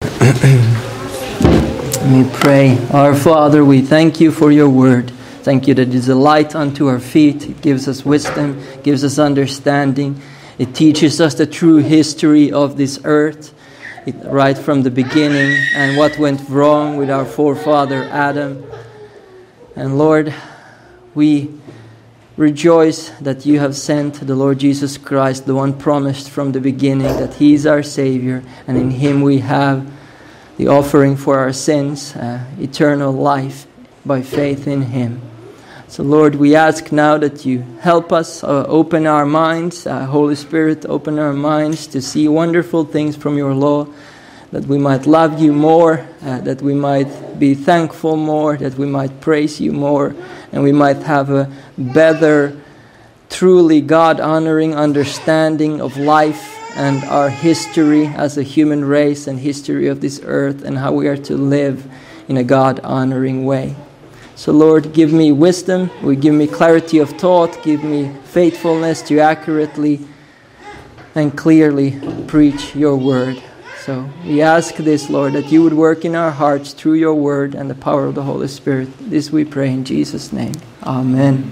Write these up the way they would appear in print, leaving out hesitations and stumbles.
Let me pray. Our Father, we thank you for your word. Thank you that it is a light unto our feet. It gives us wisdom, gives us understanding. It teaches us the true history of this earth, right from the beginning, and what went wrong with our forefather Adam. And Lord, we rejoice that you have sent the Lord Jesus Christ, the one promised from the beginning, that he is our Savior, and in him we have the offering for our sins, eternal life by faith in him. So Lord, we ask now that you help us, open our minds, Holy Spirit, open our minds to see wonderful things from your law, that we might love you more, that we might be thankful more, that we might praise you more, and we might have a better, truly God-honoring understanding of life and our history as a human race and history of this earth and how we are to live in a God-honoring way. So Lord, give me wisdom, give me clarity of thought, give me faithfulness to accurately and clearly preach your word. So we ask this, Lord, that you would work in our hearts through your word and the power of the Holy Spirit. This we pray in Jesus' name. Amen.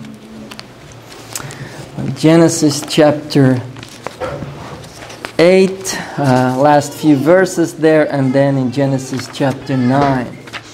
Genesis chapter 8, last few verses there, and then in Genesis chapter 9.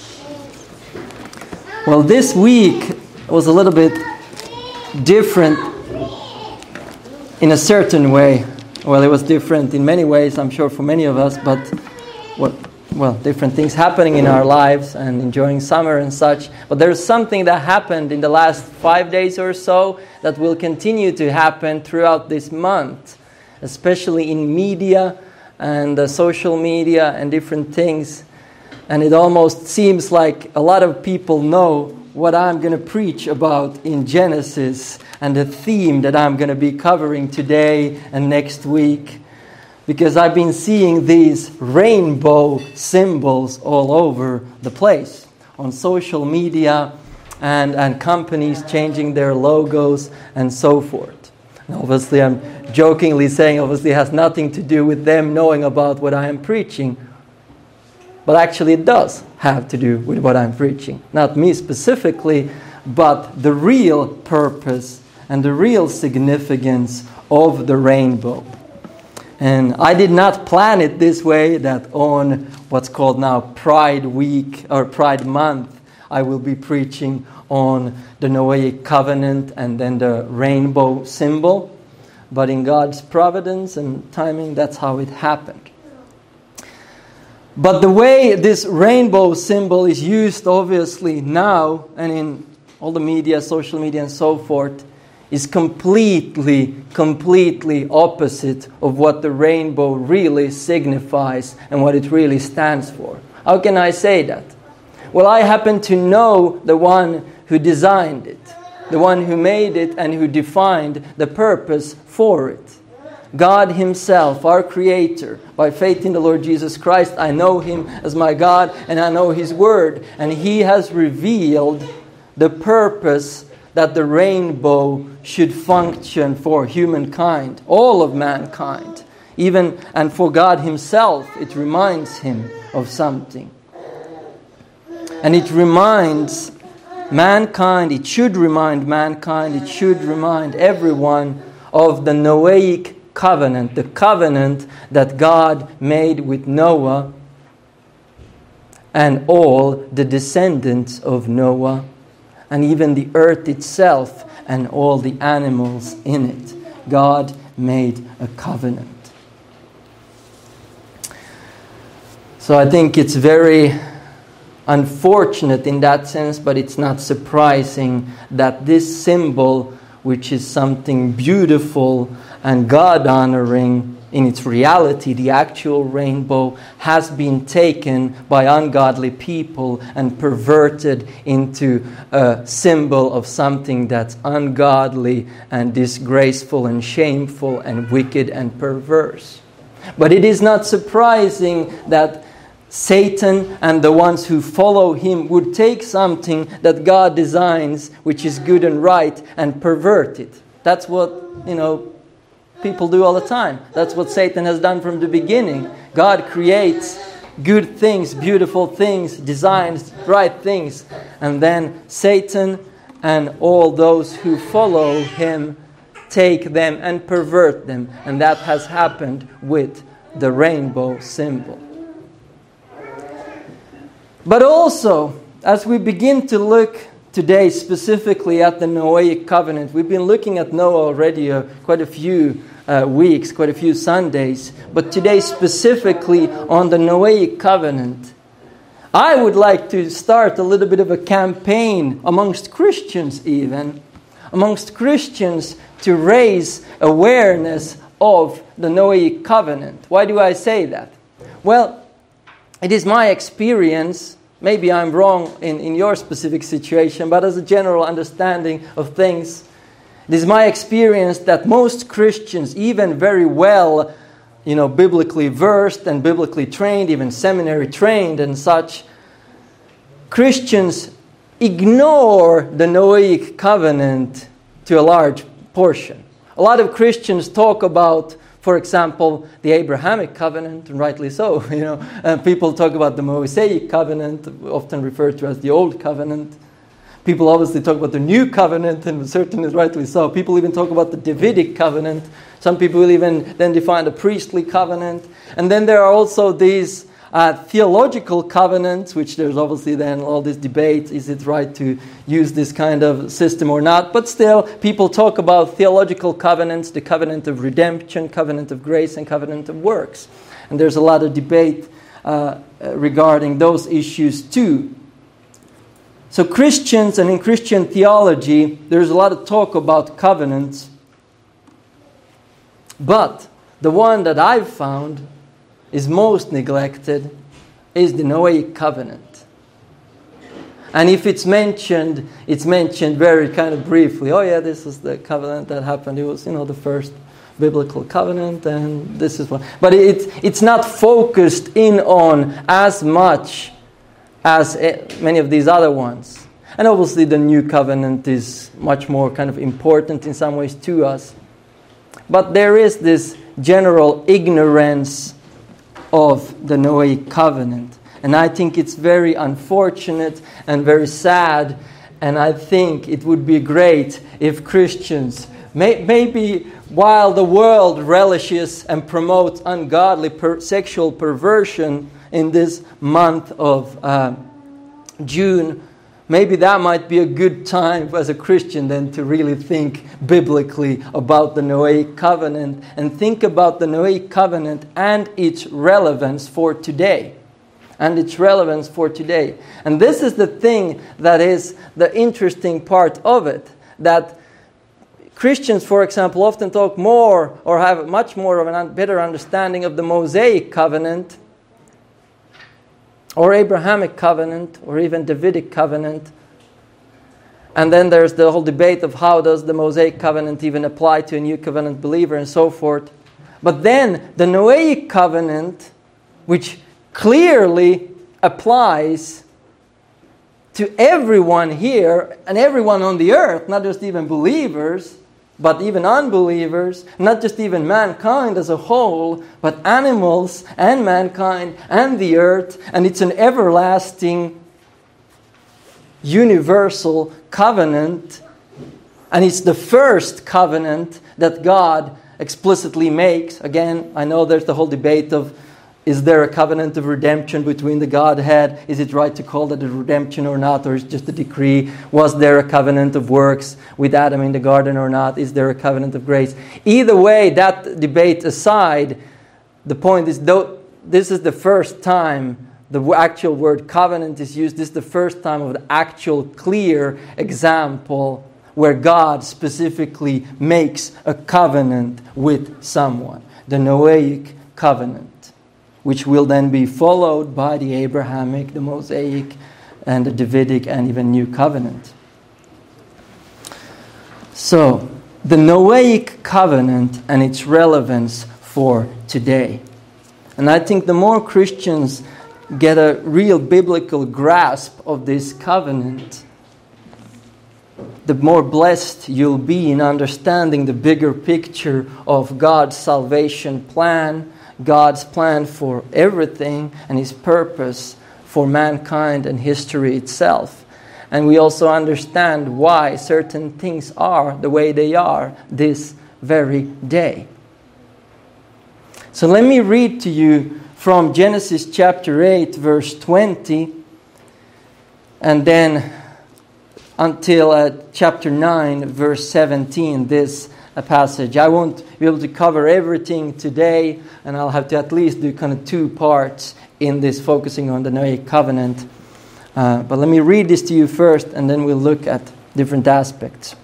Well, this week was a little bit different in a certain way. Well, it was different in many ways, I'm sure, for many of us, but different things happening in our lives and enjoying summer and such. But there's something that happened in the last 5 days or so that will continue to happen throughout this month, especially in media and social media and different things. And it almost seems like a lot of people know what I'm going to preach about in Genesis and the theme that I'm going to be covering today and next week. Because I've been seeing these rainbow symbols all over the place on social media and companies changing their logos and so forth. And obviously, I'm jokingly saying obviously it has nothing to do with them knowing about what I am preaching. But actually it does have to do with what I'm preaching. Not me specifically, but the real purpose and the real significance of the rainbow. And I did not plan it this way, that on what's called now Pride Week or Pride Month, I will be preaching on the Noahic covenant and then the rainbow symbol. But in God's providence and timing, that's how it happened. But the way this rainbow symbol is used obviously now and in all the media, social media and so forth is completely opposite of what the rainbow really signifies and what it really stands for. How can I say that? Well, I happen to know the one who designed it, the one who made it and who defined the purpose for it. God himself, our Creator. By faith in the Lord Jesus Christ, I know him as my God and I know his word. And he has revealed the purpose that the rainbow should function for humankind, all of mankind. Even and for God himself, it reminds him of something. And it reminds mankind, it should remind mankind, it should remind everyone of the Noahic covenant, the covenant that God made with Noah and all the descendants of Noah, and even the earth itself and all the animals in it. God made a covenant. So I think it's very unfortunate in that sense, but it's not surprising that this symbol, which is something beautiful and God-honoring in its reality, the actual rainbow, has been taken by ungodly people and perverted into a symbol of something that's ungodly and disgraceful and shameful and wicked and perverse. But it is not surprising that Satan and the ones who follow him would take something that God designs, which is good and right, and pervert it. That's what, people do all the time. That's what Satan has done from the beginning. God creates good things, beautiful things, designs, right things. And then Satan and all those who follow him take them and pervert them. And that has happened with the rainbow symbol. But also, as we begin to look today specifically at the Noahic covenant, we've been looking at Noah already quite a few weeks, quite a few Sundays, but today specifically on the Noahic covenant, I would like to start a little bit of a campaign amongst Christians even, amongst Christians to raise awareness of the Noahic covenant. Why do I say that? Well, it is my experience, maybe I'm wrong in your specific situation, but as a general understanding of things, it is my experience that most Christians, even very well, biblically versed and biblically trained, even seminary trained and such, Christians ignore the Noahic covenant to a large portion. A lot of Christians talk about, for example, the Abrahamic covenant, and rightly so. People talk about the Mosaic covenant, often referred to as the Old Covenant. People obviously talk about the New Covenant, and certainly rightly so. People even talk about the Davidic covenant. Some people will even then define the priestly covenant. And then there are also these theological covenants, which there's obviously then all this debate, is it right to use this kind of system or not? But still, people talk about theological covenants, the covenant of redemption, covenant of grace, and covenant of works. And there's a lot of debate regarding those issues too. So Christians and in Christian theology, there's a lot of talk about covenants. But the one that I've found is most neglected is the Noahic covenant. And if it's mentioned very kind of briefly. Oh yeah, this is the covenant that happened. It was, the first biblical covenant, and this is one. But it's not focused in on as much as many of these other ones. And obviously the new covenant is much more kind of important in some ways to us. But there is this general ignorance of the Noahic covenant. And I think it's very unfortunate and very sad. And I think it would be great if Christians, maybe while the world relishes and promotes ungodly sexual perversion in this month of June, maybe that might be a good time as a Christian then to really think biblically about the Noahic covenant and think about the Noahic covenant and its relevance for today. And its relevance for today. And this is the thing that is the interesting part of it, that Christians, for example, often talk more or have much more of a better understanding of the Mosaic covenant or Abrahamic covenant, or even Davidic covenant. And then there's the whole debate of how does the Mosaic covenant even apply to a new covenant believer and so forth. But then the Noahic covenant, which clearly applies to everyone here and everyone on the earth, not just even believers, but even unbelievers, not just even mankind as a whole, but animals and mankind and the earth. And it's an everlasting, universal covenant. And it's the first covenant that God explicitly makes. Again, I know there's the whole debate of, is there a covenant of redemption between the Godhead? Is it right to call that a redemption or not? Or is it just a decree? Was there a covenant of works with Adam in the garden or not? Is there a covenant of grace? Either way, that debate aside, the point is, though this is the first time the actual word covenant is used, this is the first time of the actual clear example where God specifically makes a covenant with someone. The Noahic covenant, which will then be followed by the Abrahamic, the Mosaic, and the Davidic, and even New Covenant. So, the Noahic covenant and its relevance for today. And I think the more Christians get a real biblical grasp of this covenant, the more blessed you'll be in understanding the bigger picture of God's salvation plan, God's plan for everything and His purpose for mankind and history itself. And we also understand why certain things are the way they are this very day. So let me read to you from Genesis chapter 8, verse 20, and then until chapter 9, verse 17, this passage. I won't be able to cover everything today, and I'll have to at least do kind of 2 parts in this, focusing on the Noahic covenant. But let me read this to you first, and then we'll look at different aspects.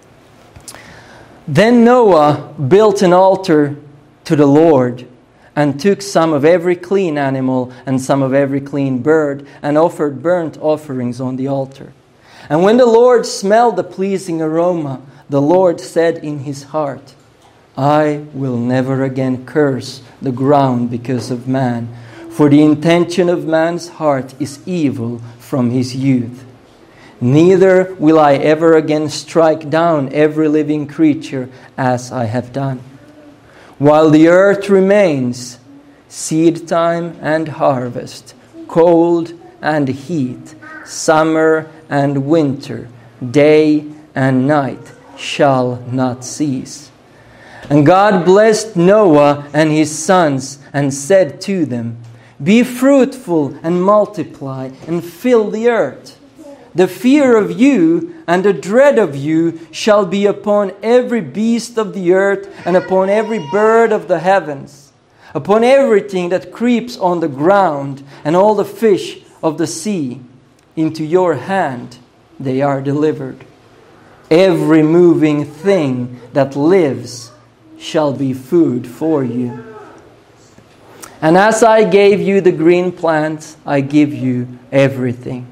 Then Noah built an altar to the Lord, and took some of every clean animal and some of every clean bird, and offered burnt offerings on the altar. And when the Lord smelled the pleasing aroma, the Lord said in His heart, I will never again curse the ground because of man, for the intention of man's heart is evil from his youth. Neither will I ever again strike down every living creature as I have done. While the earth remains, seed time and harvest, cold and heat, summer and winter, day and night shall not cease. And God blessed Noah and his sons and said to them, Be fruitful and multiply and fill the earth. The fear of you and the dread of you shall be upon every beast of the earth and upon every bird of the heavens, upon everything that creeps on the ground and all the fish of the sea. Into your hand they are delivered. Every moving thing that lives shall be food for you. And as I gave you the green plants, I give you everything.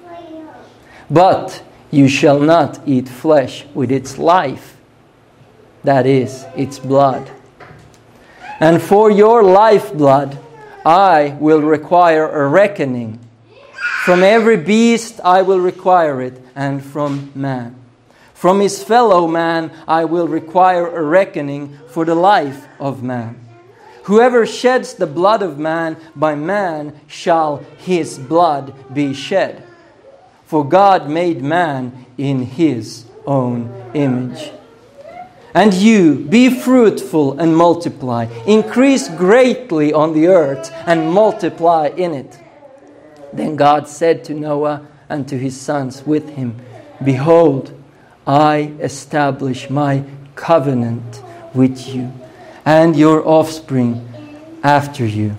But you shall not eat flesh with its life, that is, its blood. And for your lifeblood I will require a reckoning. From every beast I will require it, and from man. From his fellow man I will require a reckoning for the life of man. Whoever sheds the blood of man, by man shall his blood be shed. For God made man in His own image. And you, be fruitful and multiply. Increase greatly on the earth and multiply in it. Then God said to Noah and to his sons with him, Behold, I establish my covenant with you and your offspring after you,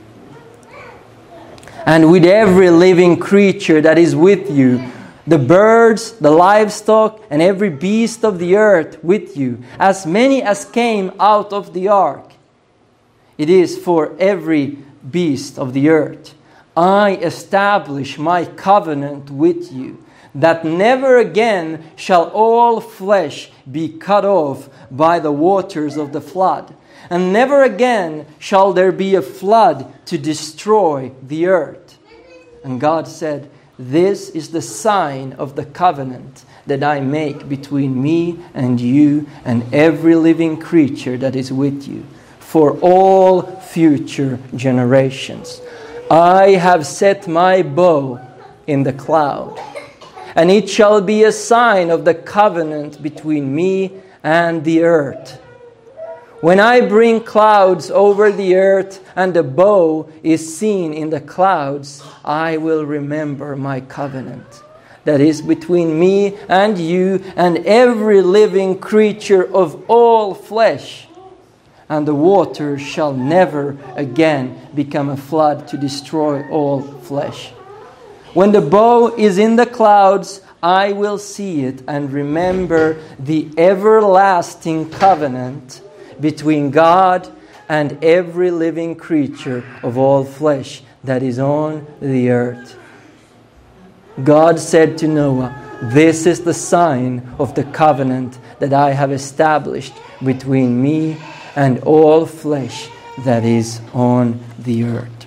and with every living creature that is with you, the birds, the livestock, and every beast of the earth with you, as many as came out of the ark. It is for every beast of the earth. I establish my covenant with you, that never again shall all flesh be cut off by the waters of the flood, and never again shall there be a flood to destroy the earth. And God said, This is the sign of the covenant that I make between me and you and every living creature that is with you, for all future generations. I have set my bow in the cloud, and it shall be a sign of the covenant between me and the earth. When I bring clouds over the earth and the bow is seen in the clouds, I will remember my covenant that is between me and you and every living creature of all flesh. And the water shall never again become a flood to destroy all flesh. When the bow is in the clouds, I will see it and remember the everlasting covenant between God and every living creature of all flesh that is on the earth. God said to Noah, This is the sign of the covenant that I have established between me and all flesh that is on the earth.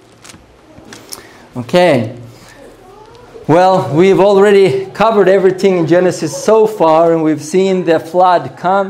Okay. Well, we've already covered everything in Genesis so far, and we've seen the flood come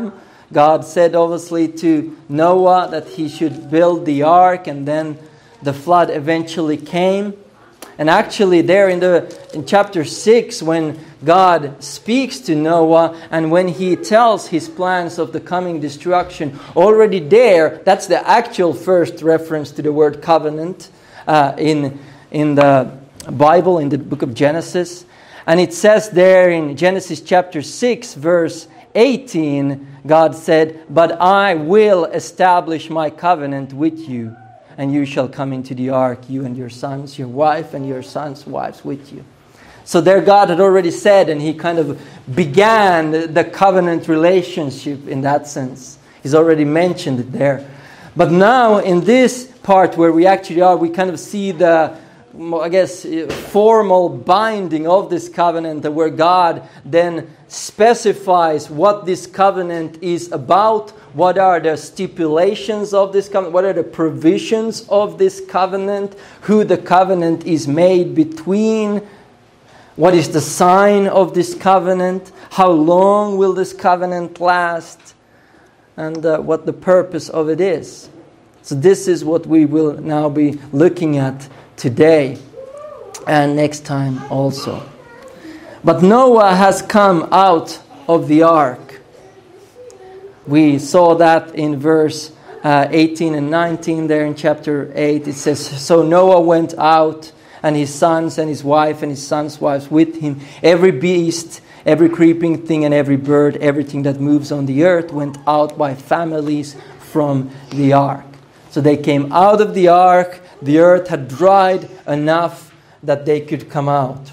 God said obviously to Noah that he should build the ark, and then the flood eventually came. And actually there in chapter 6, when God speaks to Noah and when he tells his plans of the coming destruction, already there, that's the actual first reference to the word covenant in the Bible, in the book of Genesis. And it says there in Genesis chapter 6, verse 18, God said, "But I will establish my covenant with you, and you shall come into the ark, you and your sons, your wife and your sons' wives with you." So there God had already said, and he kind of began the covenant relationship in that sense. He's already mentioned it there. But now in this part where we actually are, we kind of see the, I guess, formal binding of this covenant, where God then specifies what this covenant is about, what are the stipulations of this covenant, what are the provisions of this covenant, who the covenant is made between, what is the sign of this covenant, how long will this covenant last, and what the purpose of it is. So this is what we will now be looking at today and next time also. But Noah has come out of the ark. We saw that in verse 18 and 19 there in chapter 8. It says, "So Noah went out, and his sons and his wife and his sons' wives with him. Every beast, every creeping thing and every bird, everything that moves on the earth went out by families from the ark." So they came out of the ark. The earth had dried enough that they could come out.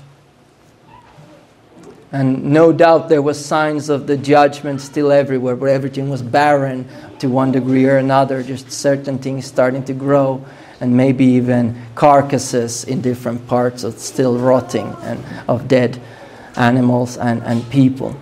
And no doubt there was signs of the judgment still everywhere, where everything was barren to one degree or another, just certain things starting to grow, and maybe even carcasses in different parts of still rotting and of dead animals and people.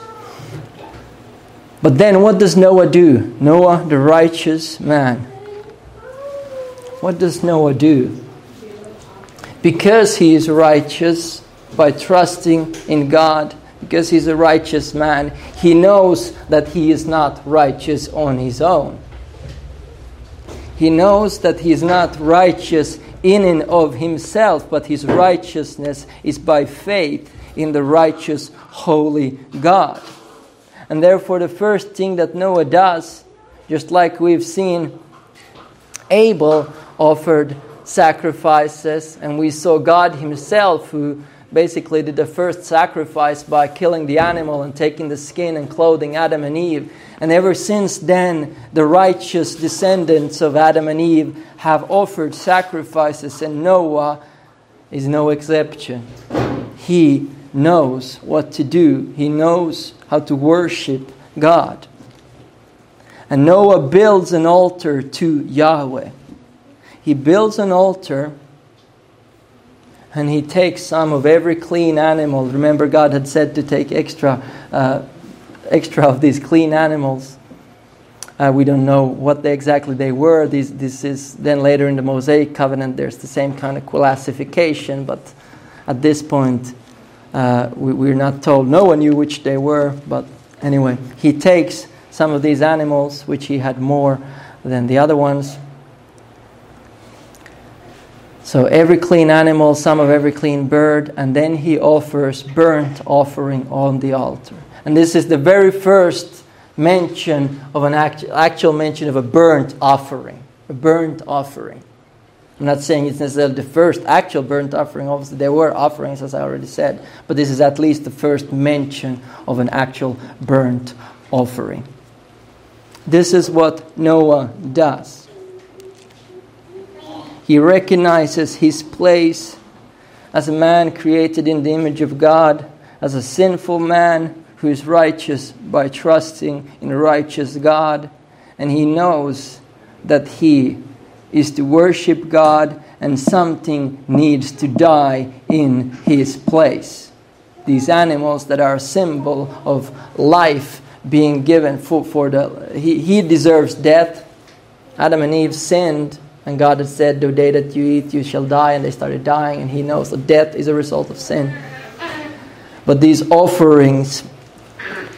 But then what does Noah do? Noah, the righteous man. What does Noah do? Because he is righteous, by trusting in God, because he's a righteous man, he knows that he is not righteous on his own. He knows that he is not righteous in and of himself, but his righteousness is by faith in the righteous, holy God. And therefore the first thing that Noah does, just like we've seen Abel offered sacrifices, and we saw God himself who basically did the first sacrifice by killing the animal and taking the skin and clothing Adam and Eve. And ever since then, the righteous descendants of Adam and Eve have offered sacrifices, and Noah is no exception. He knows what to do. He knows how to worship God. And Noah builds an altar to Yahweh. He builds an altar, and he takes some of every clean animal. Remember, God had said to take extra of these clean animals. We don't know what exactly they were. This is then later in the Mosaic covenant. There's the same kind of classification, but at this point, we're not told. No one knew which they were. But anyway, he takes some of these animals, which he had more than the other ones. So every clean animal, some of every clean bird, and then he offers burnt offering on the altar. And this is the very first mention of an actual mention of a burnt offering. A burnt offering. I'm not saying it's necessarily the first actual burnt offering. Obviously there were offerings, as I already said, but this is at least the first mention of an actual burnt offering. This is what Noah does. He recognizes his place as a man created in the image of God, as a sinful man who is righteous by trusting in a righteous God. And he knows that he is to worship God, and something needs to die in his place. These animals that are a symbol of life being given he deserves death. Adam and Eve sinned, and God had said, "The day that you eat, you shall die," and they started dying, and he knows that death is a result of sin. But these offerings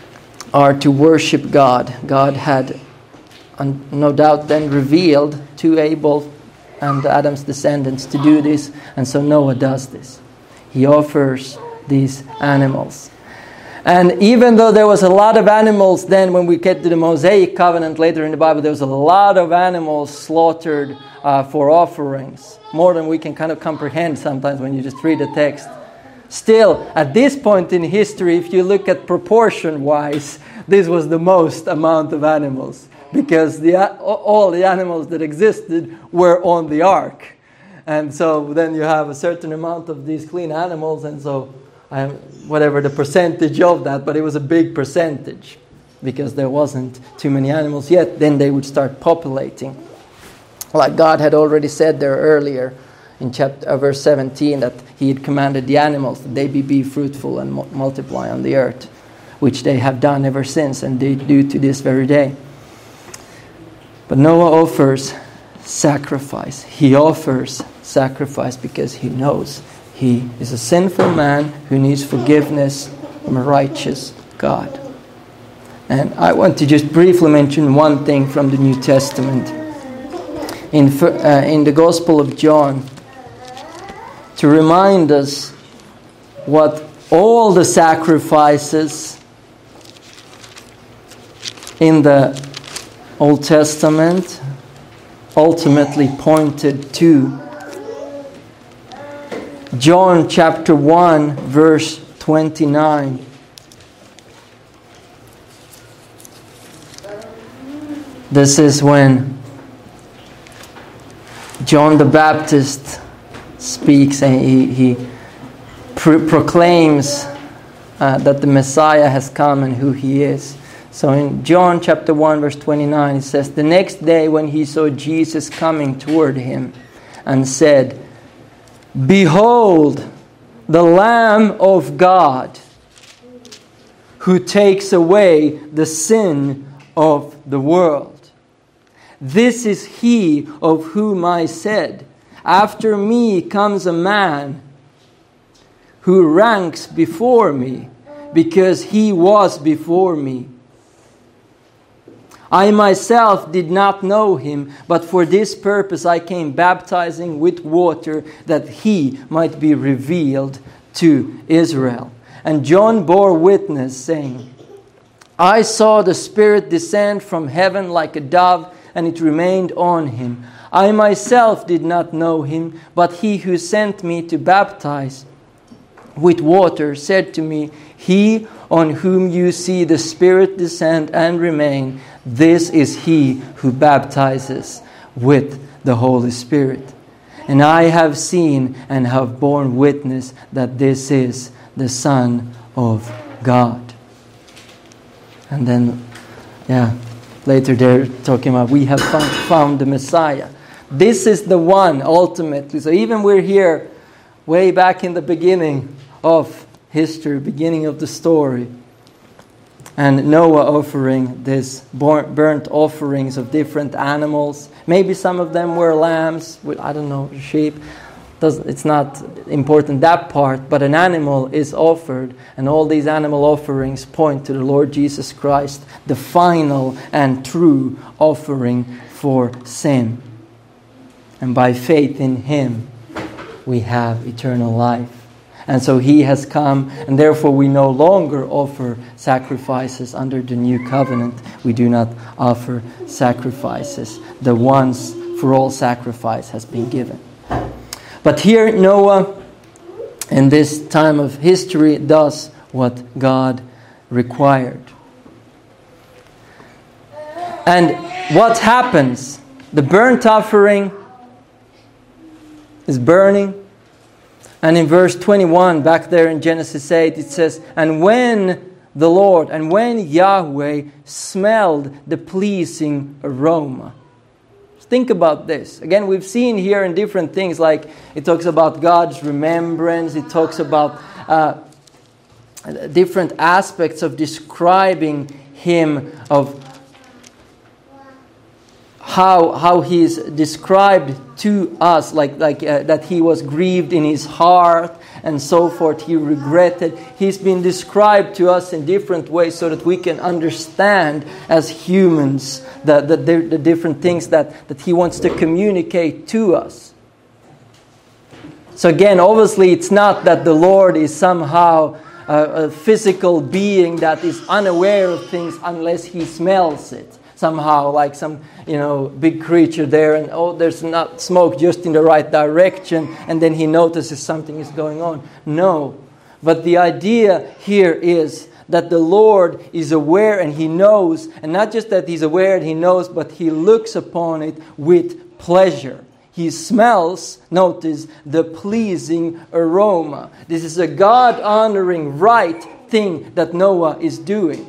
are to worship God. God had no doubt then revealed to Abel and Adam's descendants to do this, and so Noah does this. He offers these animals. And even though there was a lot of animals then, when we get to the Mosaic covenant later in the Bible, there was a lot of animals slaughtered for offerings. More than we can kind of comprehend sometimes when you just read the text. Still, at this point in history, if you look at proportion-wise, this was the most amount of animals. Because all the animals that existed were on the ark. And so then you have a certain amount of these clean animals, and so whatever the percentage of that, but it was a big percentage because there wasn't too many animals yet. Then they would start populating. Like God had already said there earlier in verse 17 that He had commanded the animals that they be fruitful and multiply on the earth, which they have done ever since, and they do to this very day. But Noah offers sacrifice. He offers sacrifice because he knows he is a sinful man who needs forgiveness from a righteous God. And I want to just briefly mention one thing from the New Testament. In the Gospel of John, to remind us what all the sacrifices in the Old Testament ultimately pointed to. John chapter 1 verse 29. This is when John the Baptist speaks and he proclaims that the Messiah has come and who He is. So in John chapter 1 verse 29 it says, "The next day when he saw Jesus coming toward him and said, 'Behold, the Lamb of God who takes away the sin of the world. This is He of whom I said, after me comes a man who ranks before me, because He was before me. I myself did not know Him, but for this purpose I came baptizing with water, that He might be revealed to Israel.' And John bore witness, saying, 'I saw the Spirit descend from heaven like a dove, and it remained on Him. I myself did not know Him, but He who sent me to baptize with water said to me, He on whom you see the Spirit descend and remain, this is He who baptizes with the Holy Spirit. And I have seen and have borne witness that this is the Son of God.'" And then, later they're talking about we have found the Messiah. This is the one ultimately. So even we're here way back in the beginning of history, beginning of the story. And Noah offering this burnt offerings of different animals. Maybe some of them were lambs, I don't know, sheep. It's not important that part, but an animal is offered, and all these animal offerings point to the Lord Jesus Christ, the final and true offering for sin. And by faith in Him, we have eternal life. And so He has come, and therefore we no longer offer sacrifices under the new covenant. We do not offer sacrifices. The once for all sacrifice has been given. But here Noah, in this time of history, does what God required. And what happens? The burnt offering is burning. And in verse 21, back there in Genesis 8, it says, "And when Yahweh smelled the pleasing aroma." Think about this. Again, we've seen here in different things, like it talks about God's remembrance. It talks about different aspects of describing Him, of how he's described to us, like that he was grieved in his heart and so forth. He regretted. He's been described to us in different ways so that we can understand as humans the different things that he wants to communicate to us. So again, obviously it's not that the Lord is somehow a physical being that is unaware of things unless he smells it. Somehow, like some, big creature there, and there's not smoke just in the right direction, and then he notices something is going on. No. But the idea here is that the Lord is aware and he knows, and not just that he's aware and he knows, but he looks upon it with pleasure. He smells, notice, the pleasing aroma. This is a God-honoring right thing that Noah is doing.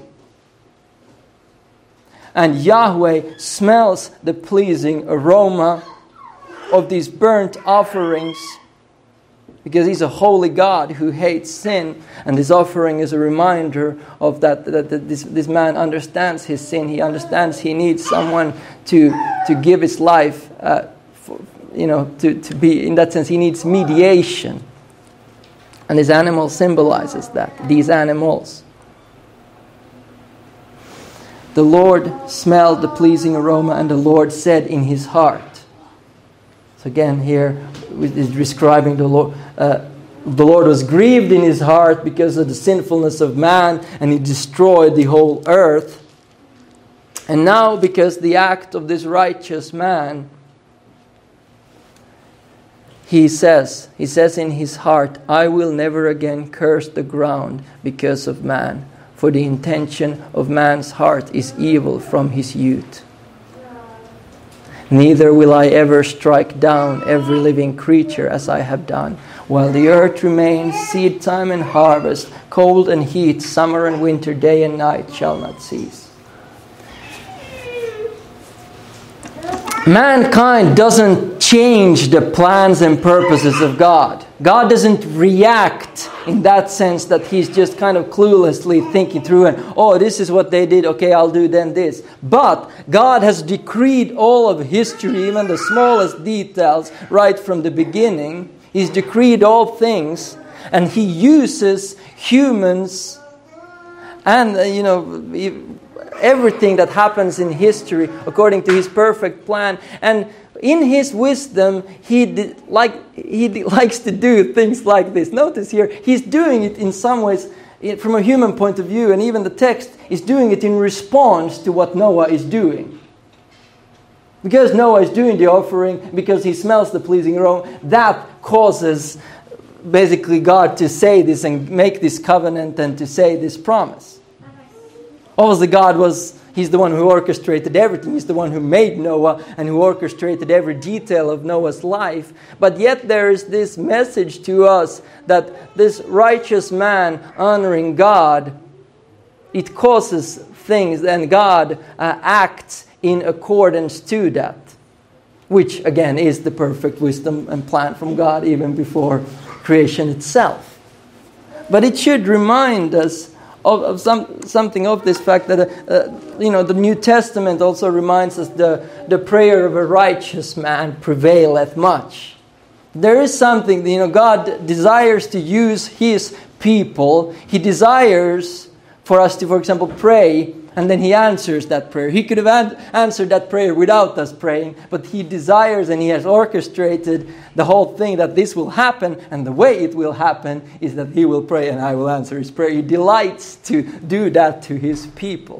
And Yahweh smells the pleasing aroma of these burnt offerings because he's a holy God who hates sin. And this offering is a reminder of that this man understands his sin. He understands he needs someone to give his life, to be, in that sense, he needs mediation. And this animal symbolizes that, these animals. The Lord smelled the pleasing aroma, and the Lord said in his heart. So again, here is describing the Lord. The Lord was grieved in his heart because of the sinfulness of man, and he destroyed the whole earth. And now, because the act of this righteous man, he says in his heart, I will never again curse the ground because of man. For the intention of man's heart is evil from his youth. Neither will I ever strike down every living creature as I have done. While the earth remains, seed time and harvest, cold and heat, summer and winter, day and night shall not cease. Mankind doesn't change the plans and purposes of God. God doesn't react in that sense that he's just kind of cluelessly thinking through and, this is what they did, okay, I'll do then this. But God has decreed all of history, even the smallest details, right from the beginning. He's decreed all things, and he uses humans and, everything that happens in history according to his perfect plan. And in his wisdom, he likes to do things like this. Notice here, he's doing it in some ways from a human point of view, and even the text is doing it in response to what Noah is doing. Because Noah is doing the offering, because he smells the pleasing aroma, that causes basically God to say this and make this covenant and to say this promise. Obviously he's the one who orchestrated everything. He's the one who made Noah and who orchestrated every detail of Noah's life. But yet there is this message to us that this righteous man honoring God, it causes things, and God acts in accordance to that. Which again is the perfect wisdom and plan from God even before creation itself. But it should remind us of something of this fact that the New Testament also reminds us the prayer of a righteous man prevaileth much. There is something, God desires to use his people. He desires for us to, for example, pray, and then he answers that prayer. He could have answered that prayer without us praying, but he desires and he has orchestrated the whole thing that this will happen, and the way it will happen is that he will pray and I will answer his prayer. He delights to do that to his people.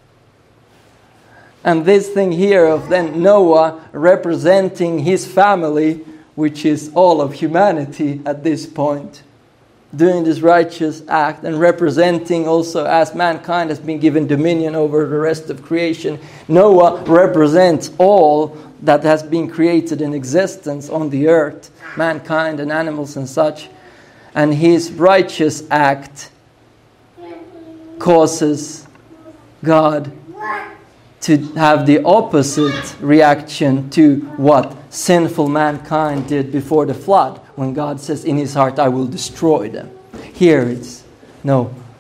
And this thing here of then Noah representing his family, which is all of humanity at this point, doing this righteous act and representing also as mankind has been given dominion over the rest of creation. Noah represents all that has been created in existence on the earth, mankind and animals and such. And his righteous act causes God to have the opposite reaction to what sinful mankind did before the flood, when God says in his heart, I will destroy them. Here it's, no.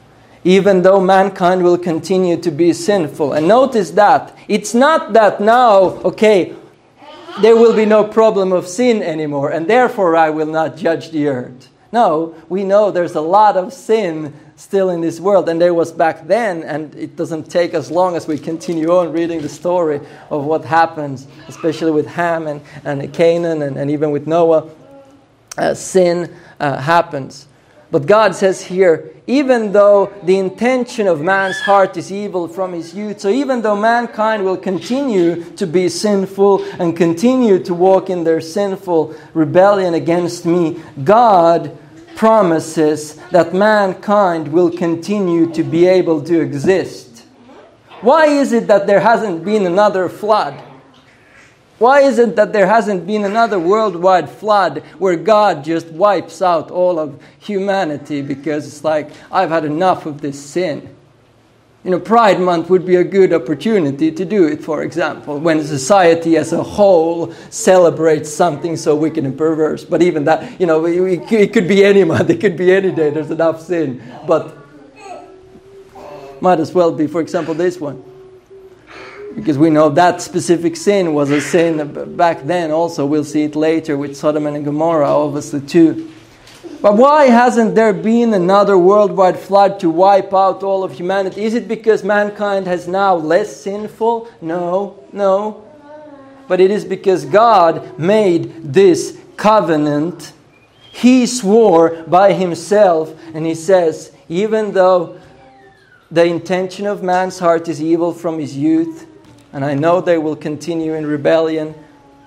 even though mankind will continue to be sinful. And notice that. It's not that now, okay, there will be no problem of sin anymore, and therefore I will not judge the earth. No, we know there's a lot of sin still in this world, and there was back then, and it doesn't take as long as we continue on reading the story of what happens, especially with Ham and Canaan and even with Noah. Sin happens. But God says here, even though the intention of man's heart is evil from his youth, so even though mankind will continue to be sinful and continue to walk in their sinful rebellion against me, God promises that mankind will continue to be able to exist. Why is it that there hasn't been another flood? Why is it that there hasn't been another worldwide flood where God just wipes out all of humanity because it's like, I've had enough of this sin? Pride Month would be a good opportunity to do it, for example, when society as a whole celebrates something so wicked and perverse. But even that, it could be any month, it could be any day, there's enough sin. But might as well be, for example, this one. Because we know that specific sin was a sin back then also. We'll see it later with Sodom and Gomorrah, obviously, too. But why hasn't there been another worldwide flood to wipe out all of humanity? Is it because mankind has now less sinful? No. But it is because God made this covenant. He swore by himself, and he says, even though the intention of man's heart is evil from his youth, and I know they will continue in rebellion,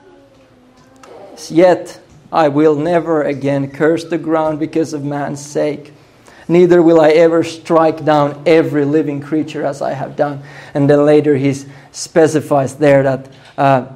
yet I will never again curse the ground because of man's sake. Neither will I ever strike down every living creature as I have done. And then later he specifies there that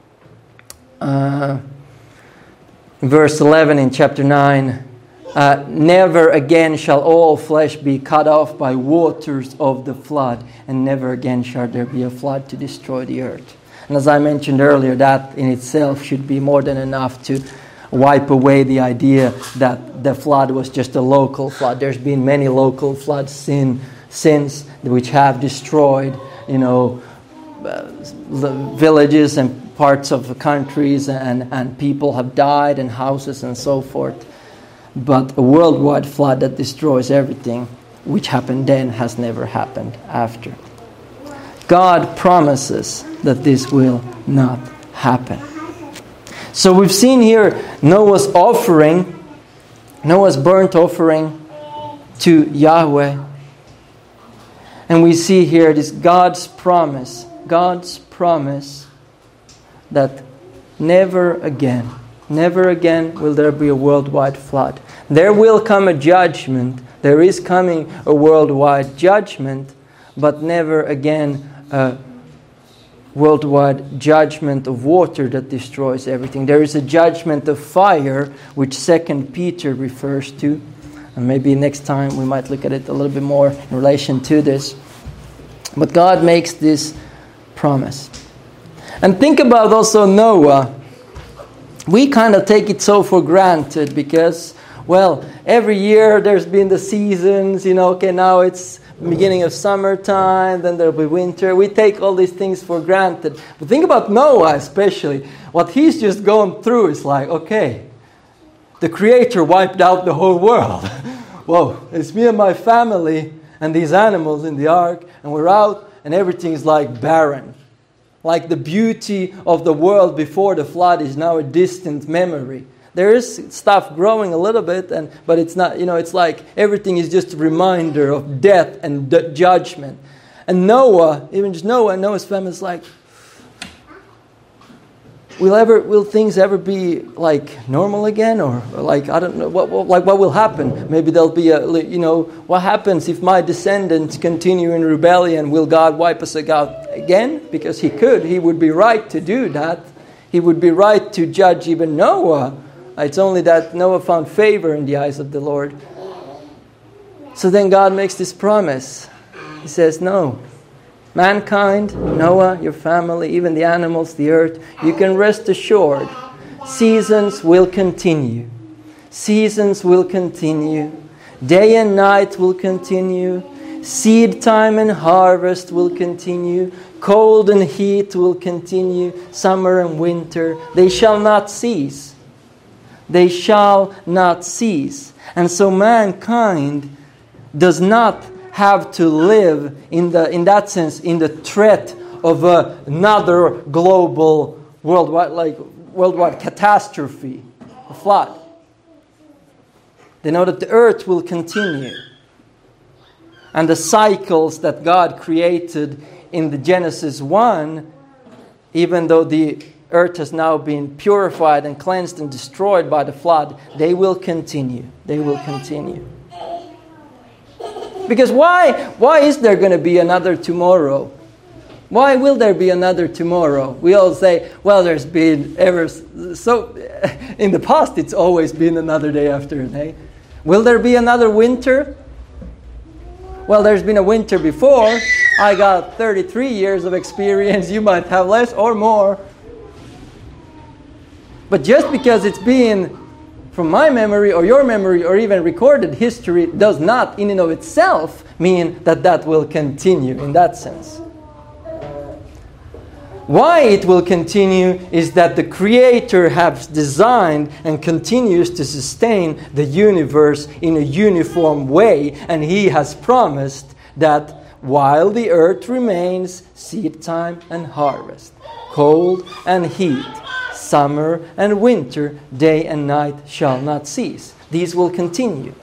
verse 11 in chapter 9, never again shall all flesh be cut off by waters of the flood, and never again shall there be a flood to destroy the earth. And as I mentioned earlier, that in itself should be more than enough to wipe away the idea that the flood was just a local flood. There's been many local floods since which have destroyed, villages and parts of the countries, and people have died, and houses and so forth. But a worldwide flood that destroys everything, which happened then, has never happened after. God promises that this will not happen. So we've seen here Noah's burnt offering to Yahweh. And we see here this God's promise that never again will there be a worldwide flood. There will come a judgment. There is coming a worldwide judgment, but never again a worldwide judgment of water that destroys everything. There is a judgment of fire, which 2 Peter refers to. And maybe next time we might look at it a little bit more in relation to this. But God makes this promise. And think about also Noah. We kind of take it so for granted because, well, every year there's been the seasons, okay, now it's beginning of summertime, then there'll be winter. We take all these things for granted. But think about Noah especially. What he's just going through is like, okay, the Creator wiped out the whole world. Whoa, it's me and my family and these animals in the ark, and we're out and everything's like barren. Like the beauty of the world before the flood is now a distant memory. There is stuff growing a little bit, but it's not, it's like everything is just a reminder of death and judgment. And Noah, even just Noah and Noah's family is like, will things ever be like normal again? Or like, I don't know, what will happen? Maybe there'll be what happens if my descendants continue in rebellion? Will God wipe us out again? Because he could. He would be right to do that. He would be right to judge even Noah. It's only that Noah found favor in the eyes of the Lord. So then God makes this promise. He says, no. Mankind, Noah, your family, even the animals, the earth, you can rest assured. Seasons will continue. Seasons will continue. Day and night will continue. Seed time and harvest will continue. Cold and heat will continue. Summer and winter. They shall not cease. They shall not cease. And so mankind does not have to live in that sense in the threat of another global worldwide catastrophe, a flood. They know that the earth will continue. And the cycles that God created in the Genesis 1, even though the earth has now been purified and cleansed and destroyed by the flood, they will continue. They will continue. Because why is there going to be another tomorrow? Why will there be another tomorrow? We all say, well, there's been so in the past it's always been another day after a day. Will there be another winter? Well, there's been a winter before. I got 33 years of experience. You might have less or more. But just because it's been from my memory or your memory or even recorded history does not in and of itself mean that will continue in that sense. Why it will continue is that the Creator has designed and continues to sustain the universe in a uniform way, and He has promised that while the earth remains, seed time and harvest, cold and heat, summer and winter, day and night shall not cease. These will continue.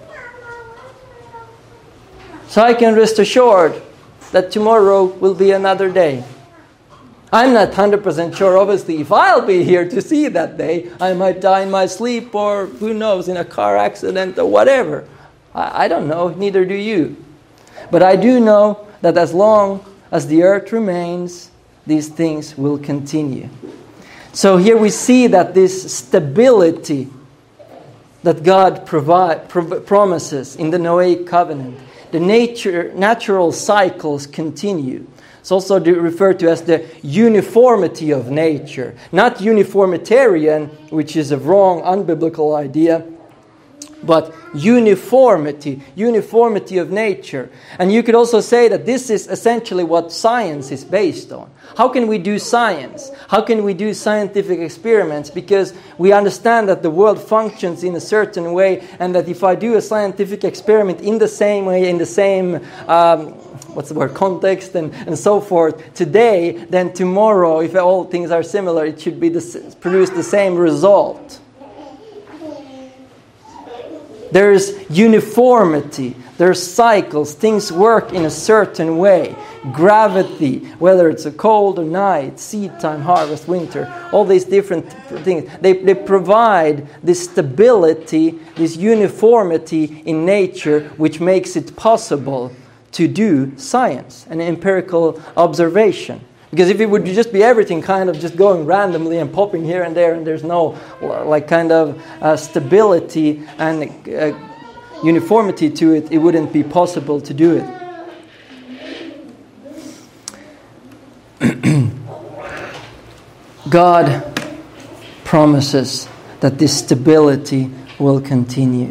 So I can rest assured that tomorrow will be another day. I'm not 100% sure, obviously, if I'll be here to see that day. I might die in my sleep or, who knows, in a car accident or whatever. I don't know, neither do you. But I do know that as long as the earth remains, these things will continue. So here we see that this stability that God promises in the Noahic covenant, the natural cycles continue. It's also referred to as the uniformity of nature. Not uniformitarian, which is a wrong, unbiblical idea, but uniformity of nature. And you could also say that this is essentially what science is based on. How can we do science? How can we do scientific experiments? Because we understand that the world functions in a certain way, and that if I do a scientific experiment in the same way, in the same context and so forth today, then tomorrow, if all things are similar, it should be produce the same result. There's uniformity, there's cycles, things work in a certain way. Gravity, whether it's a cold or night, seed time, harvest, winter, all these different things, they provide this stability, this uniformity in nature, which makes it possible to do science and empirical observation. Because if it would just be everything kind of just going randomly and popping here and there, and there's no stability and uniformity to it, it wouldn't be possible to do it. God promises that this stability will continue.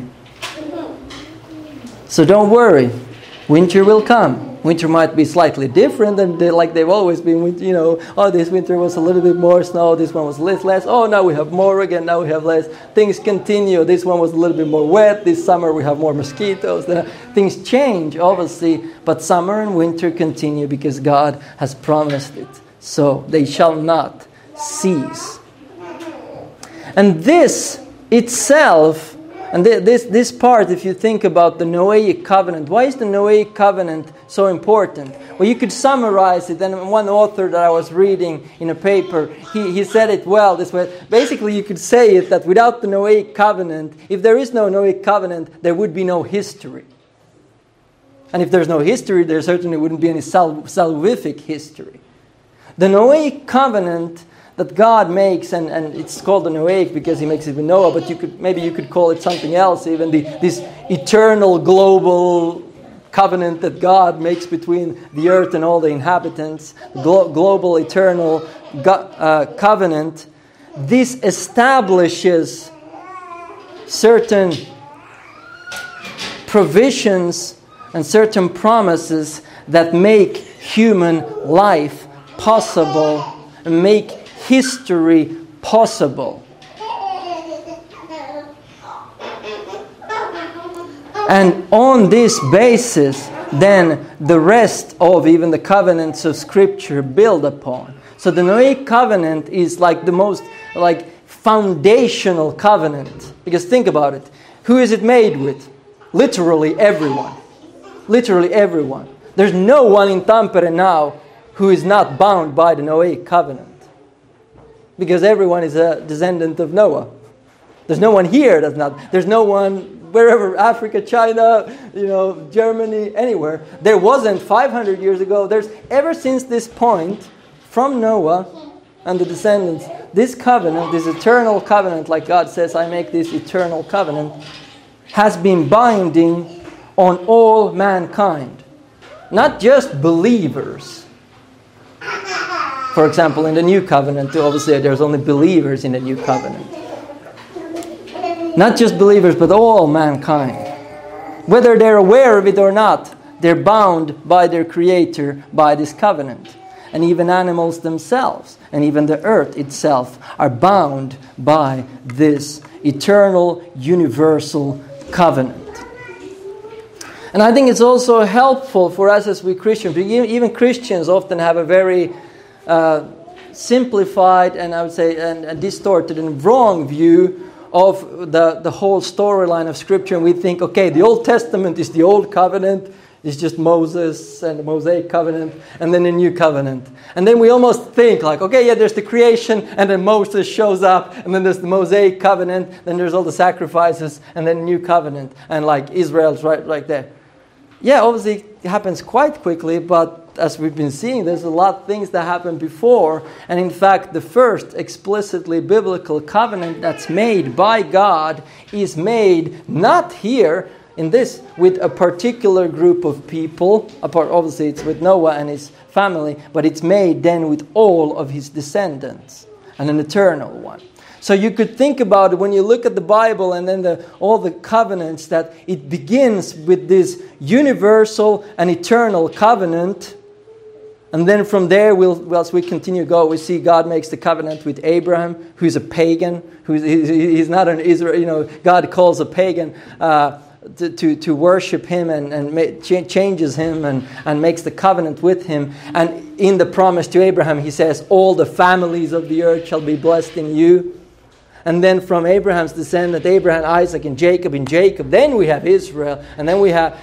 So don't worry. Winter will come. Winter might be slightly different than like they've always been. This winter was a little bit more snow. This one was less. Oh, now we have more again. Now we have less. Things continue. This one was a little bit more wet. This summer we have more mosquitoes. Things change, obviously, but summer and winter continue because God has promised it. So they shall not cease. And this itself. And this part, if you think about the Noahic covenant, why is the Noahic covenant so important? Well, you could summarize it, and one author that I was reading in a paper, he said it well this way. Basically, you could say it that without the Noahic covenant, if there is no Noahic covenant, there would be no history. And if there's no history, there certainly wouldn't be any salvific history. The Noahic covenant that God makes, and it's called the Noahic because He makes it with Noah, but you could call it something else, even this eternal global covenant that God makes between the earth and all the inhabitants, global eternal covenant. This establishes certain provisions and certain promises that make human life possible and make history possible. And on this basis, then the rest of even the covenants of Scripture build upon. So the Noahic covenant is like the most foundational covenant. Because think about it. Who is it made with? Literally everyone. Literally everyone. There's no one in Tampere now who is not bound by the Noahic covenant. Because everyone is a descendant of Noah. There's no one here that's not. There's no one wherever, Africa, China, Germany, anywhere. There wasn't 500 years ago. There's ever since this point, from Noah and the descendants, this covenant, this eternal covenant, like God says, I make this eternal covenant, has been binding on all mankind. Not just believers. For example, in the New Covenant, obviously there's only believers in the New Covenant. Not just believers, but all mankind. Whether they're aware of it or not, they're bound by their Creator by this covenant. And even animals themselves, and even the earth itself, are bound by this eternal, universal covenant. And I think it's also helpful for us as we Christians, even Christians often have a very simplified and I would say and distorted and wrong view of the whole storyline of Scripture. And we think, okay, the Old Testament is the Old Covenant, it's just Moses and the Mosaic Covenant, and then the New Covenant. And then we almost think like, okay, yeah, there's the creation, and then Moses shows up, and then there's the Mosaic Covenant, then there's all the sacrifices, and then the New Covenant, and like Israel's right there. Yeah, obviously it happens quite quickly, but as we've been seeing, there's a lot of things that happened before. And in fact, the first explicitly biblical covenant that's made by God is made not here in this with a particular group of people. Obviously, it's with Noah and his family, but it's made then with all of his descendants, and an eternal one. So you could think about it when you look at the Bible and then all the covenants, that it begins with this universal and eternal covenant. And then from there, as we continue to go, we see God makes the covenant with Abraham, who's a pagan, he's not an Israel. God calls a pagan to worship him and changes him and makes the covenant with him. And in the promise to Abraham, he says, all the families of the earth shall be blessed in you. And then from Abraham's descendant, Abraham, Isaac, and Jacob. In Jacob, then we have Israel, and then we have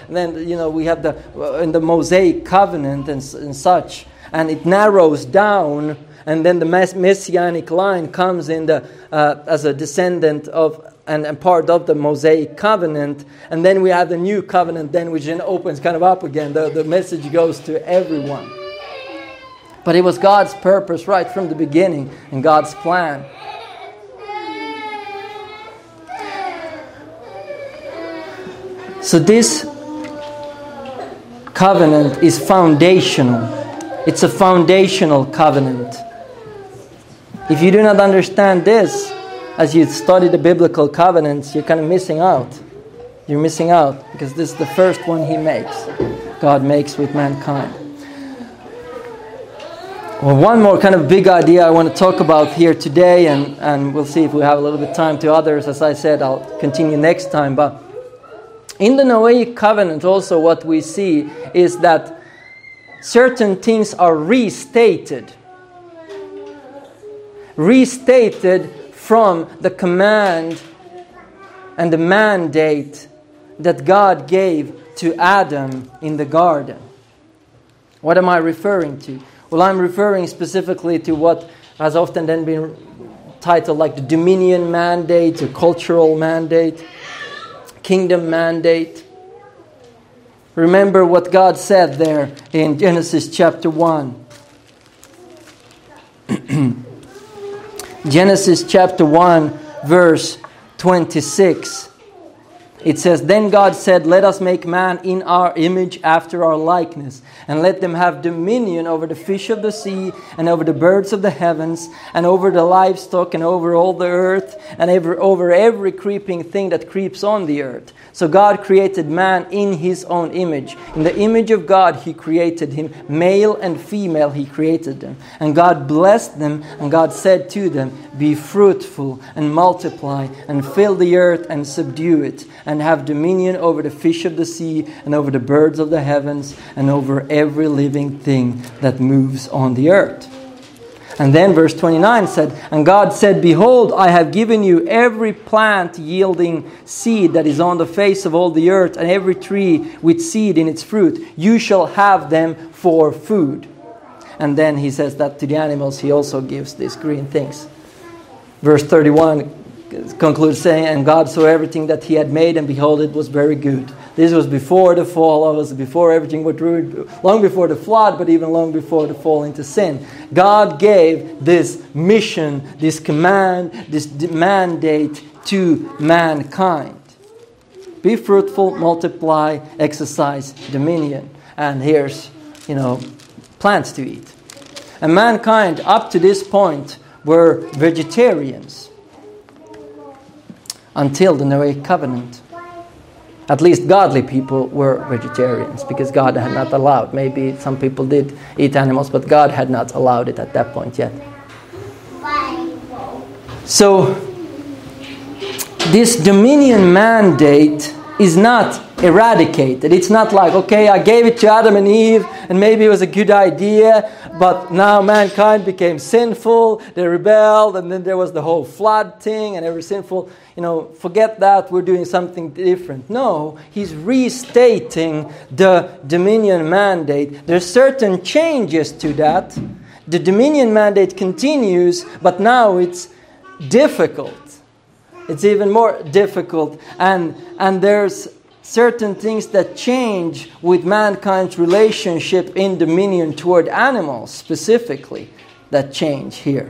the Mosaic covenant and such, and it narrows down. And then the messianic line comes in as a descendant of and part of the Mosaic covenant. And then we have the new covenant, then which then opens kind of up again. The message goes to everyone. But it was God's purpose right from the beginning and God's plan. So this covenant is foundational. It's a foundational covenant. If you do not understand this, as you study the biblical covenants, you're kind of missing out. You're missing out because this is the first one God makes with mankind. Well, one more kind of big idea I want to talk about here today, and we'll see if we have a little bit of time to others. As I said, I'll continue next time. But in the Noahic covenant also what we see is that certain things are restated from the command and the mandate that God gave to Adam in the garden. What am I referring to? Well, I'm referring specifically to what has often then been titled like the dominion mandate, or cultural mandate, kingdom mandate. Remember what God said there in Genesis chapter 1. Genesis chapter 1 verse 26. It says, "Then God said, let us make man in our image after our likeness, and let them have dominion over the fish of the sea, and over the birds of the heavens, and over the livestock, and over all the earth, and over every creeping thing that creeps on the earth." So God created man in His own image. In the image of God He created him. Male and female He created them. And God blessed them, and God said to them, "Be fruitful and multiply, and fill the earth and subdue it, and have dominion over the fish of the sea, and over the birds of the heavens, and over every living thing that moves on the earth." And then verse 29 said, "And God said, Behold, I have given you every plant yielding seed that is on the face of all the earth, and every tree with seed in its fruit. You shall have them for food." And then He says that to the animals He also gives these green things. Verse 31 concludes saying, "And God saw everything that He had made, and behold, it was very good." This was before the fall. It was before everything was ruined, long before the flood, but even long before the fall into sin. God gave this mission, this command, this mandate to mankind. Be fruitful, multiply, exercise dominion. And here's, plants to eat. And mankind, up to this point, were vegetarians until the Noahic covenant. At least godly people were vegetarians because God had not allowed. Maybe some people did eat animals, but God had not allowed it at that point yet. So, this dominion mandate is not eradicated. It's not like, okay, I gave it to Adam and Eve, and maybe it was a good idea, but now mankind became sinful, they rebelled, and then there was the whole flood thing, and every sinful, forget that, we're doing something different. No, He's restating the dominion mandate. There's certain changes to that. The dominion mandate continues, but now it's difficult. It's even more difficult, and there's certain things that change with mankind's relationship in dominion toward animals specifically that change here.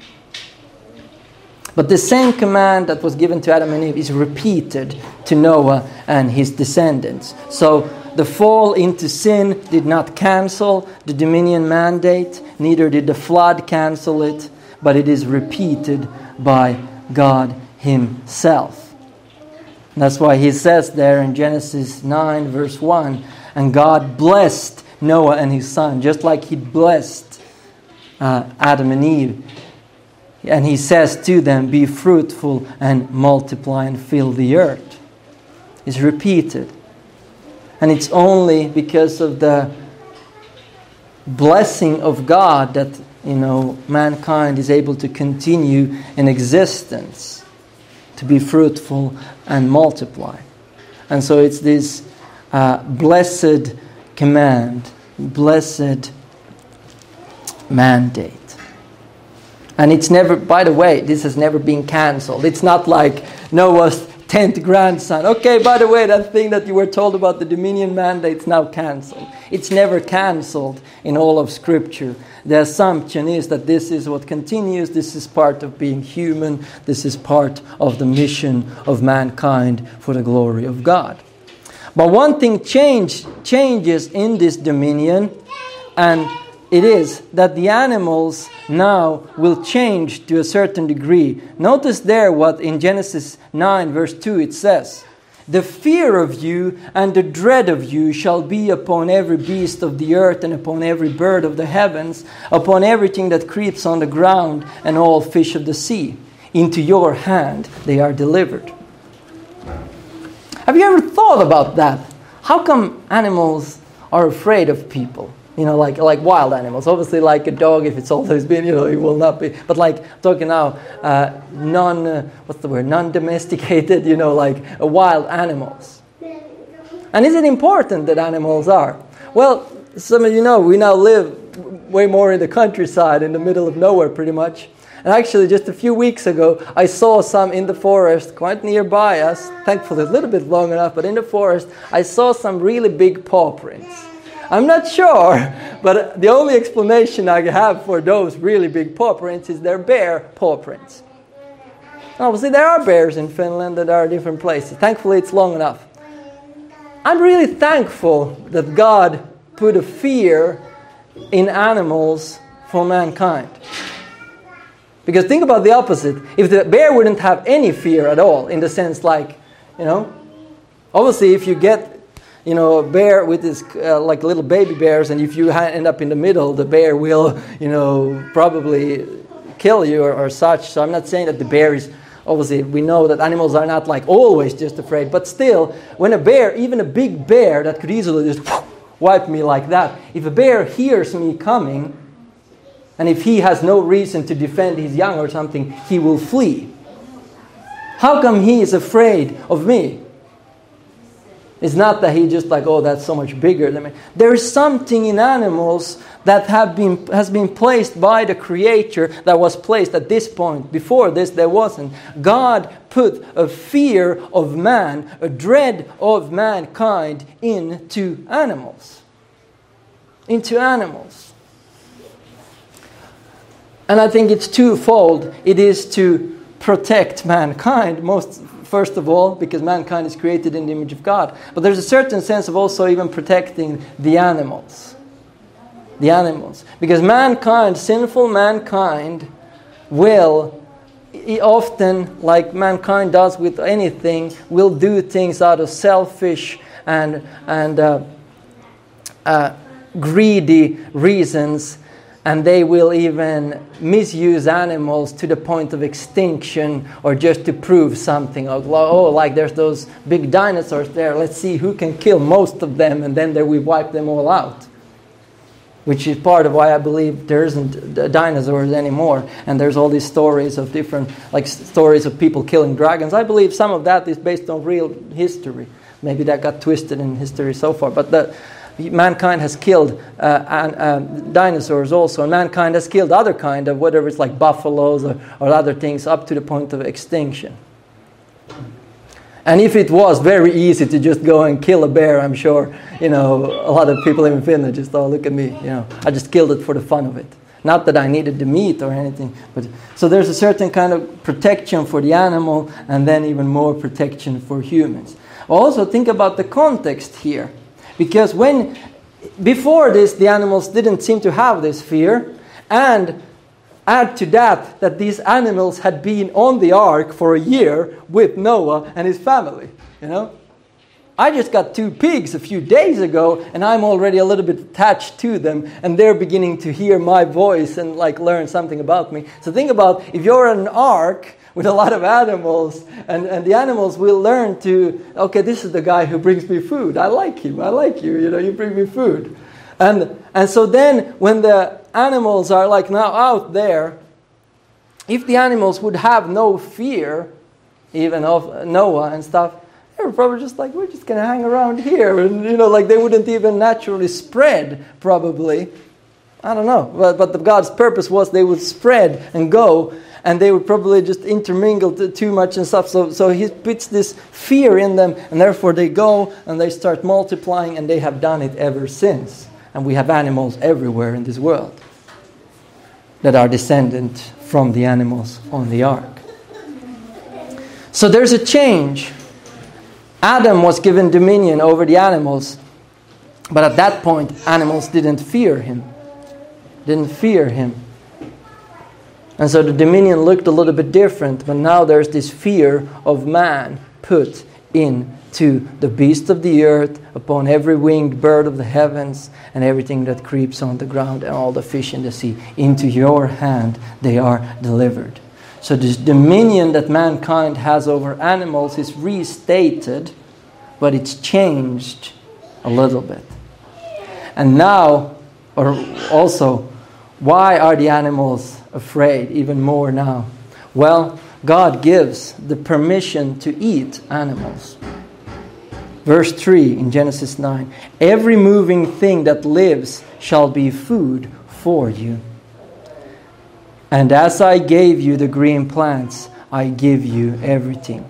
But the same command that was given to Adam and Eve is repeated to Noah and his descendants. So the fall into sin did not cancel the dominion mandate, neither did the flood cancel it, but it is repeated by God Himself. That's why He says there in Genesis 9 verse 1, "And God blessed Noah and his son," just like He blessed Adam and Eve. And He says to them, "Be fruitful and multiply and fill the earth." It's repeated. And it's only because of the blessing of God that, mankind is able to continue in existence, to be fruitful and multiply. And so it's this blessed command, blessed mandate. And it's never, by the way, this has never been cancelled. It's not like Noah's 10th grandson. Okay, by the way, that thing that you were told about the dominion mandate is now cancelled. It's never cancelled in all of Scripture. The assumption is that this is what continues. This is part of being human. This is part of the mission of mankind for the glory of God. But one thing changes in this dominion, and it is that the animals now will change to a certain degree. Notice there what in Genesis 9 verse 2 it says. "The fear of you and the dread of you shall be upon every beast of the earth and upon every bird of the heavens, upon everything that creeps on the ground and all fish of the sea. Into your hand they are delivered." Have you ever thought about that? How come animals are afraid of people? Like wild animals. Obviously, like a dog, if it's always been, it will not be. But like, talking now, non-domesticated, like wild animals. And is it important that animals are? Well, some of you know, we now live way more in the countryside, in the middle of nowhere, pretty much. And actually, just a few weeks ago, I saw some in the forest, quite nearby us, thankfully a little bit long enough, but in the forest, I saw some really big paw prints. I'm not sure, but the only explanation I have for those really big paw prints is they're bare paw prints. Obviously, there are bears in Finland that are different places. Thankfully, it's long enough. I'm really thankful that God put a fear in animals for mankind. Because think about the opposite. If the bear wouldn't have any fear at all, in the sense like, obviously if you get, a bear with this, like little baby bears, and if you end up in the middle, the bear will, probably kill you or such. So I'm not saying that the bear is, obviously we know that animals are not like always just afraid, but still, when a bear, even a big bear that could easily just wipe me like that, if a bear hears me coming, and if he has no reason to defend his young or something, he will flee. How come he is afraid of me? It's not that he just like, oh, that's so much bigger than me. There is something in animals that has been placed by the Creator that was placed at this point. Before this, there wasn't. God put a fear of man, a dread of mankind into animals. Into animals. And I think it's twofold. It is to protect mankind, first of all, because mankind is created in the image of God. But there's a certain sense of also even protecting the animals. The animals. Because mankind, sinful mankind, will often, like mankind does with anything, will do things out of selfish and greedy reasons. And they will even misuse animals to the point of extinction, or just to prove something. Like there's those big dinosaurs there. Let's see who can kill most of them, and then we wipe them all out. Which is part of why I believe there isn't dinosaurs anymore. And there's all these stories of different, like stories of people killing dragons. I believe some of that is based on real history. Maybe that got twisted in history so far. But mankind has killed dinosaurs also, and mankind has killed other kind of, whatever it's like buffaloes or other things, up to the point of extinction. And if it was very easy to just go and kill a bear, I'm sure, a lot of people in Finland just, oh, look at me, I just killed it for the fun of it. Not that I needed the meat or anything, but so there's a certain kind of protection for the animal, and then even more protection for humans. Also think about the context here. Because before this, the animals didn't seem to have this fear. And add to that these animals had been on the ark for a year with Noah and his family. I just got 2 pigs a few days ago, and I'm already a little bit attached to them. And they're beginning to hear my voice and learn something about me. So think about, if you're on an ark with a lot of animals, and the animals will learn to, okay, this is the guy who brings me food. I like him. I like you. You bring me food. And so then when the animals are now out there, if the animals would have no fear even of Noah and stuff, they were probably just we're just going to hang around here. And, they wouldn't even naturally spread, probably. I don't know. But God's purpose was they would spread and go. And they would probably just intermingle too much and stuff. So he puts this fear in them. And therefore they go and they start multiplying. And they have done it ever since. And we have animals everywhere in this world that are descendant from the animals on the ark. So there's a change. Adam was given dominion over the animals. But at that point, animals didn't fear him. And so the dominion looked a little bit different, but now there's this fear of man put into the beast of the earth, upon every winged bird of the heavens, and everything that creeps on the ground, and all the fish in the sea. Into your hand they are delivered. So this dominion that mankind has over animals is restated, but it's changed a little bit. And now, or also, why are the animals afraid even more now? Well, God gives the permission to eat animals. Verse 3 in Genesis 9. Every moving thing that lives shall be food for you. And as I gave you the green plants, I give you everything.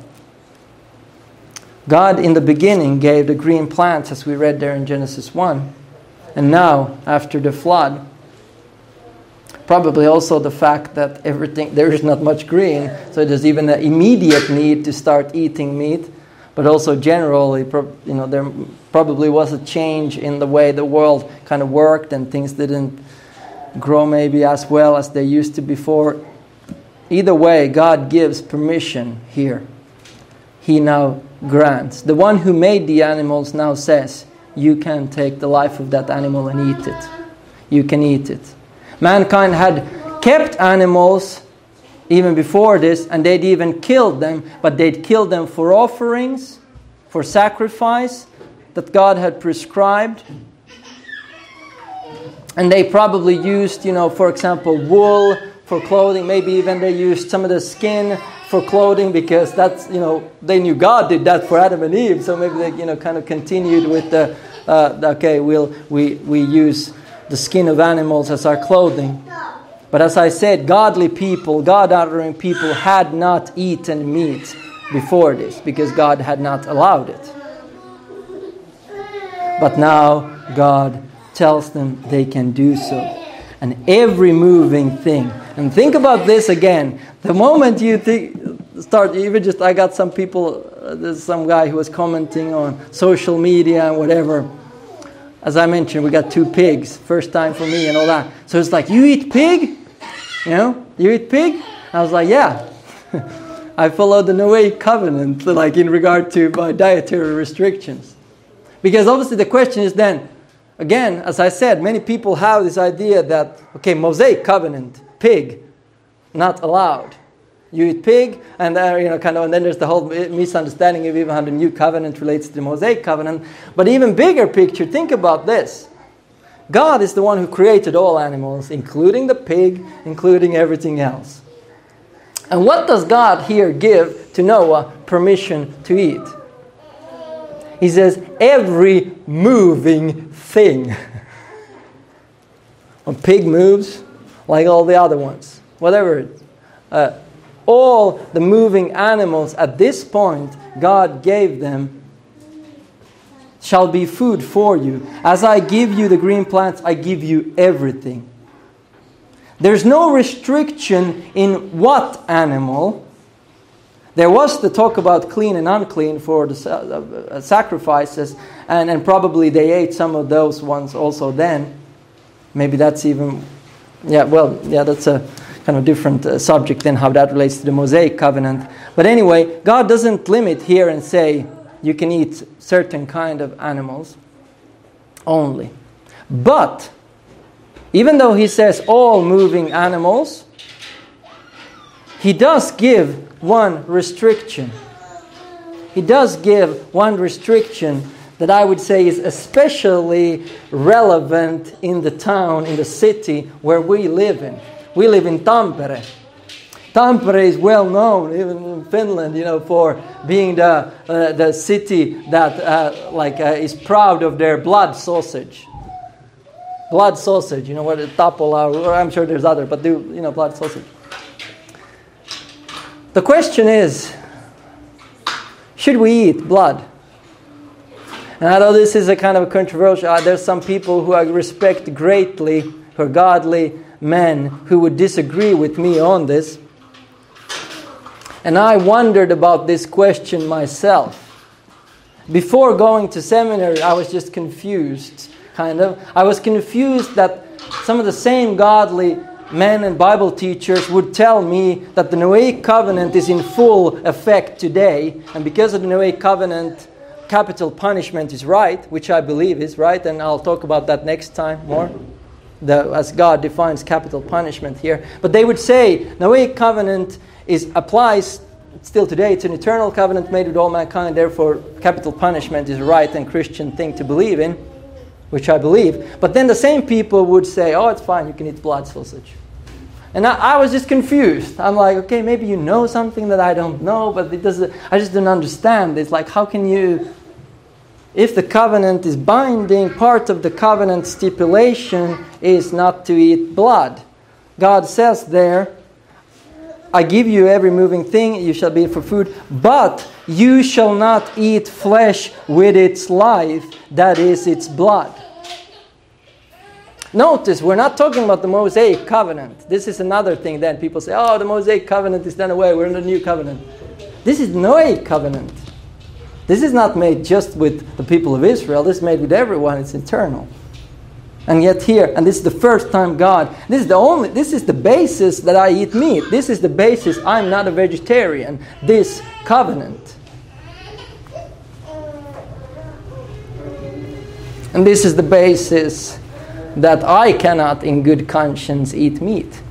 God in the beginning gave the green plants, as we read there in Genesis 1. And now, after the flood, Probably also the fact that there is not much green, so there's even an immediate need to start eating meat. But also generally, there probably was a change in the way the world kind of worked, and things didn't grow maybe as well as they used to before. Either way, God gives permission here. He now grants. The one who made the animals now says, you can take the life of that animal and eat it. You can eat it. Mankind had kept animals even before this, and they'd even killed them, but they'd killed them for offerings, for sacrifice that God had prescribed. And they probably used, for example, wool for clothing. Maybe even they used some of the skin for clothing, because that's, they knew God did that for Adam and Eve. So maybe they, kind of continued with we use the skin of animals as our clothing. But as I said, godly people, God-honoring people had not eaten meat before this, because God had not allowed it. But now God tells them they can do so. And every moving thing. And think about this again. The moment you I got some people, there's some guy who was commenting on social media and whatever. As I mentioned, we got 2 pigs. First time for me and all that. So it's like, you eat pig? You eat pig? I was like, yeah. I followed the Noahic covenant, like in regard to my dietary restrictions. Because obviously the question is then, again, as I said, many people have this idea that, Mosaic covenant, pig, not allowed. You eat pig, and and then there's the whole misunderstanding of even how the new covenant relates to the Mosaic covenant. But even bigger picture, think about this. God is the one who created all animals, including the pig, including everything else. And what does God here give to Noah permission to eat? He says, every moving thing. A pig moves like all the other ones. Whatever. All the moving animals at this point, God gave them, shall be food for you. As I give you the green plants, I give you everything. There's no restriction in what animal. There was the talk about clean and unclean for the sacrifices, and probably they ate some of those ones also then. Maybe that's even, that's a kind of different subject than how that relates to the Mosaic covenant. But anyway, God doesn't limit here and say you can eat certain kind of animals only. But even though he says all moving animals, he does give one restriction. He does give one restriction that I would say is especially relevant in the town, in the city where we live in. We live in Tampere. Tampere is well known, even in Finland, for being the city that is proud of their blood sausage. Blood sausage, what tapola, or I'm sure there's other, but blood sausage. The question is, should we eat blood? And although this is a kind of controversial, there's some people who I respect greatly, who are godly men, who would disagree with me on this. And I wondered about this question myself. Before going to seminary, I was just confused, kind of. I was confused that some of the same godly men and Bible teachers would tell me that the Noahic covenant is in full effect today. And because of the Noahic covenant, capital punishment is right, which I believe is right. And I'll talk about that next time more, as God defines capital punishment here. But they would say Noahic covenant applies still today. It's an eternal covenant made with all mankind. Therefore, capital punishment is a right and Christian thing to believe in, which I believe. But then the same people would say, oh, it's fine, you can eat blood sausage. And I was just confused. I'm like, okay, maybe you know something that I don't know, but I just don't understand. It's like, how can you, if the covenant is binding, part of the covenant stipulation is not to eat blood. God says there, I give you every moving thing, you shall be for food, but you shall not eat flesh with its life, that is its blood. Notice, we're not talking about the Mosaic covenant. This is another thing then. People say, oh, the Mosaic covenant is done away. We're in the new covenant. This is Noahic covenant. This is not made just with the people of Israel. This is made with everyone. It's eternal. And yet here, and this is the first time God, this is the basis that I eat meat. This is the basis I'm not a vegetarian. This covenant. And this is the basis that I cannot in good conscience eat meat.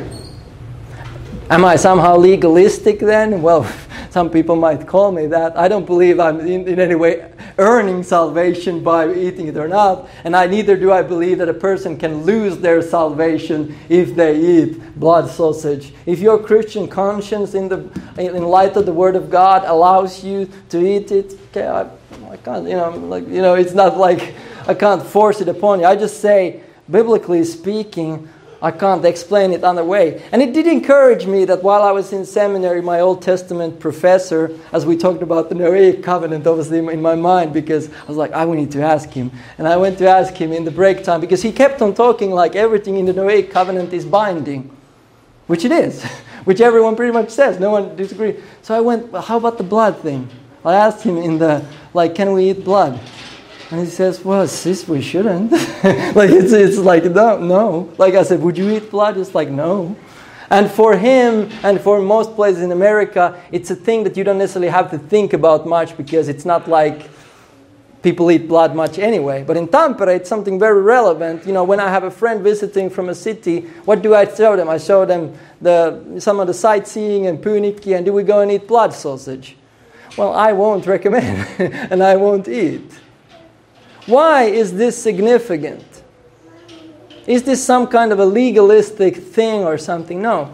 Am I somehow legalistic then? Well, some people might call me that. I don't believe I'm in any way earning salvation by eating it or not. And neither do I believe that a person can lose their salvation if they eat blood sausage. If your Christian conscience in light of the Word of God allows you to eat it, okay, I can't, it's not like I can't force it upon you. I just say, biblically speaking, I can't explain it other way. And it did encourage me that while I was in seminary, my Old Testament professor, as we talked about the Noahic covenant, obviously in my mind, because I was like, I need to ask him. And I went to ask him in the break time, because he kept on talking like everything in the Noahic covenant is binding, which it is, which everyone pretty much says. No one disagrees. So I went, well, how about the blood thing? I asked him can we eat blood? And he says, well, sis, we shouldn't. it's like, no. Like I said, would you eat blood? It's like, no. And for him, and for most places in America, it's a thing that you don't necessarily have to think about much, because it's not like people eat blood much anyway. But in Tampere, it's something very relevant. When I have a friend visiting from a city, what do I show them? I show them some of the sightseeing and Puunikki, and do we go and eat blood sausage? Well, I won't recommend, and I won't eat. Why is this significant? Is this some kind of a legalistic thing or something? No.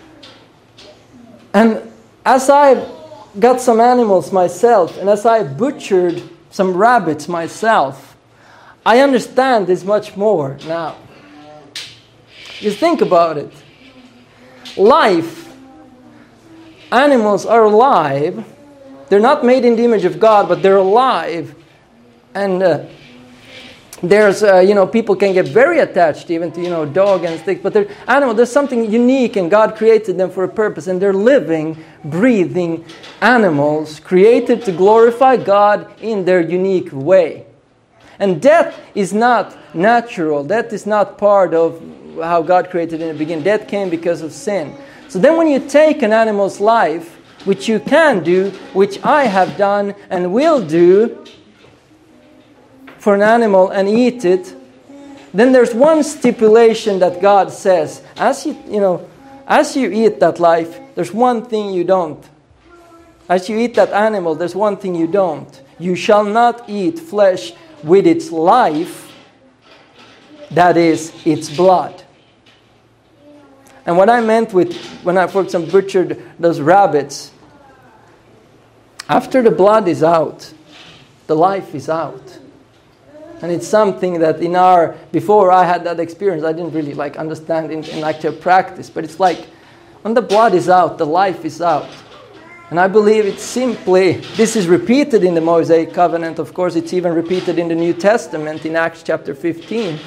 And as I got some animals myself, and as I butchered some rabbits myself, I understand this much more now. You think about it. Life, animals are alive. They're not made in the image of God, but they're alive. And there's, people can get very attached even to, dog and sticks. But there's something unique, and God created them for a purpose. And they're living, breathing animals created to glorify God in their unique way. And death is not natural. Death is not part of how God created it in the beginning. Death came because of sin. So then when you take an animal's life, which you can do, which I have done and will do, for an animal and eat it, then there's one stipulation that God says. As you eat that life, there's one thing you don't. As you eat that animal, there's one thing you don't. You shall not eat flesh with its life, that is, its blood. And what I meant with, when I, for example, butchered those rabbits, after the blood is out, the life is out. And it's something that before I had that experience, I didn't really understand in actual practice. But it's like, when the blood is out, the life is out. And I believe this is repeated in the Mosaic covenant. Of course, it's even repeated in the New Testament in Acts chapter 15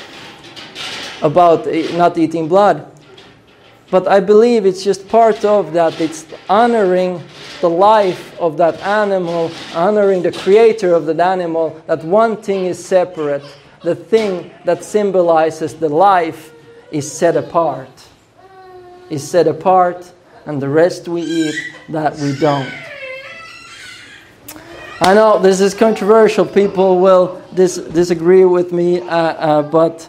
about not eating blood. But I believe it's just part of that. It's honoring the life of that animal, honoring the creator of that animal, that one thing is separate. The thing that symbolizes the life is set apart. Is set apart, and the rest we eat, that we don't. I know this is controversial. People will disagree with me, but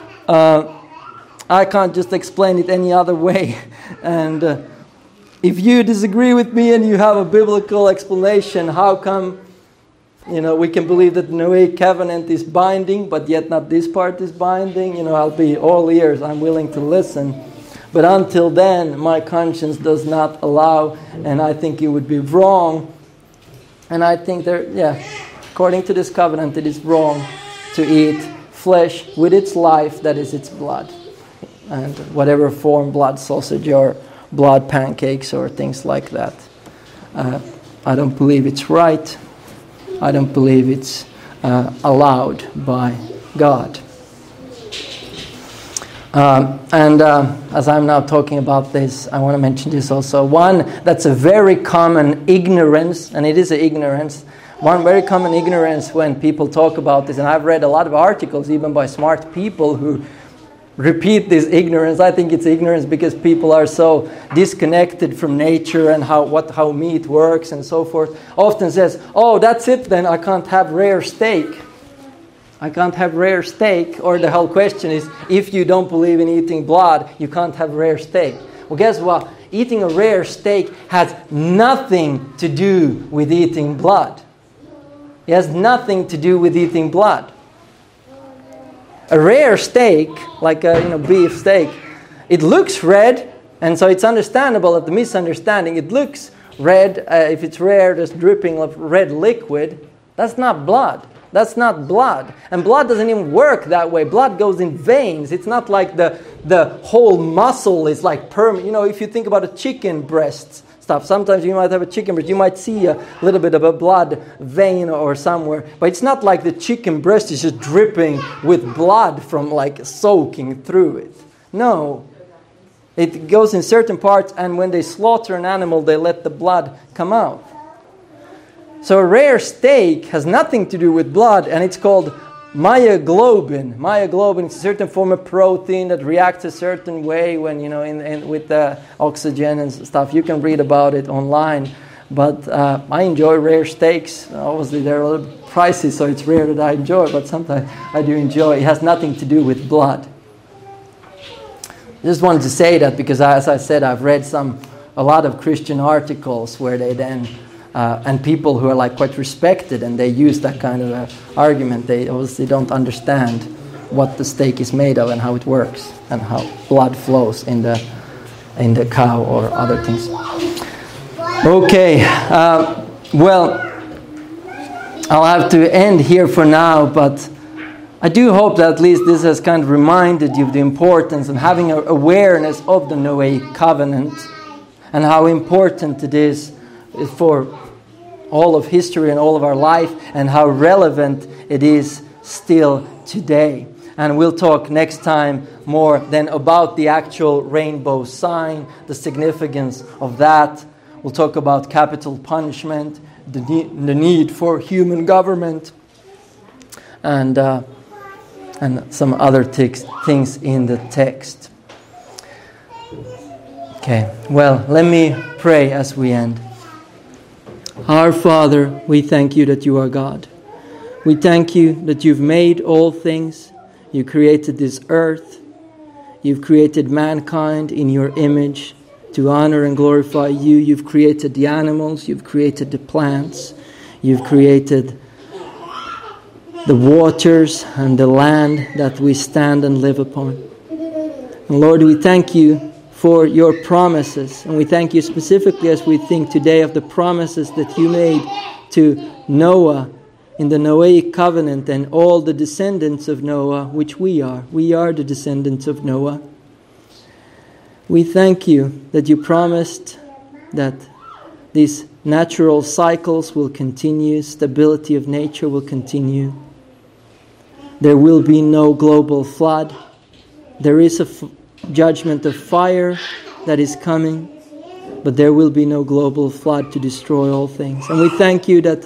I can't just explain it any other way. And if you disagree with me and you have a biblical explanation, how come we can believe that the Noahic covenant is binding, but yet not this part is binding? I'll be all ears. I'm willing to listen. But until then, my conscience does not allow, and I think it would be wrong. And I think according to this covenant, it is wrong to eat flesh with its life, that is its blood. And whatever form, blood sausage or blood pancakes or things like that. I don't believe it's right. I don't believe it's allowed by God. As I'm now talking about this, I want to mention this also. One that's a very common ignorance, and it is an ignorance. One very common ignorance when people talk about this, and I've read a lot of articles even by smart people who repeat this ignorance. I think it's ignorance because people are so disconnected from nature and how meat works and so forth. Often says, oh, that's it then, I can't have rare steak. I can't have rare steak. Or the whole question is, if you don't believe in eating blood, you can't have rare steak. Well, guess what? Eating a rare steak has nothing to do with eating blood. It has nothing to do with eating blood. A rare steak, like a beef steak, it looks red, and so it's understandable that the misunderstanding, it looks red. If it's rare, there's dripping of red liquid. That's not blood. That's not blood. And blood doesn't even work that way. Blood goes in veins. It's not like the whole muscle is like permanent. If you think about a chicken breast stuff, sometimes you might have a chicken breast. You might see a little bit of a blood vein or somewhere. But it's not like the chicken breast is just dripping with blood from like soaking through it. No. It goes in certain parts, and when they slaughter an animal, they let the blood come out. So a rare steak has nothing to do with blood, and it's called myoglobin. Myoglobin is a certain form of protein that reacts a certain way when, with the oxygen and stuff. You can read about it online. But I enjoy rare steaks. Obviously, they're a little pricey, so it's rare that I enjoy, but sometimes I do enjoy. It has nothing to do with blood. I just wanted to say that because, as I said, I've read a lot of Christian articles where they then and people who are like quite respected, and they use that kind of argument. They obviously don't understand what the steak is made of and how it works and how blood flows in the cow or other things. Okay, well, I'll have to end here for now, but I do hope that at least this has kind of reminded you of the importance of having an awareness of the Noahic covenant and how important it is for all of history and all of our life, and how relevant it is still today. And we'll talk next time more then about the actual rainbow sign, the significance of that. We'll talk about capital punishment, the need for human government, and some other things in the text. Okay, well, let me pray as we end. Our Father, we thank you that you are God. We thank you that you've made all things. You created this earth. You've created mankind in your image to honor and glorify you. You've created the animals. You've created the plants. You've created the waters and the land that we stand and live upon. And Lord, we thank you for your promises. And we thank you specifically as we think today of the promises that you made to Noah in the Noahic covenant and all the descendants of Noah, which we are. We are the descendants of Noah. We thank you that you promised that these natural cycles will continue, stability of nature will continue. There will be no global flood. There is a judgment of fire that is coming, but there will be no global flood to destroy all things. And we thank you that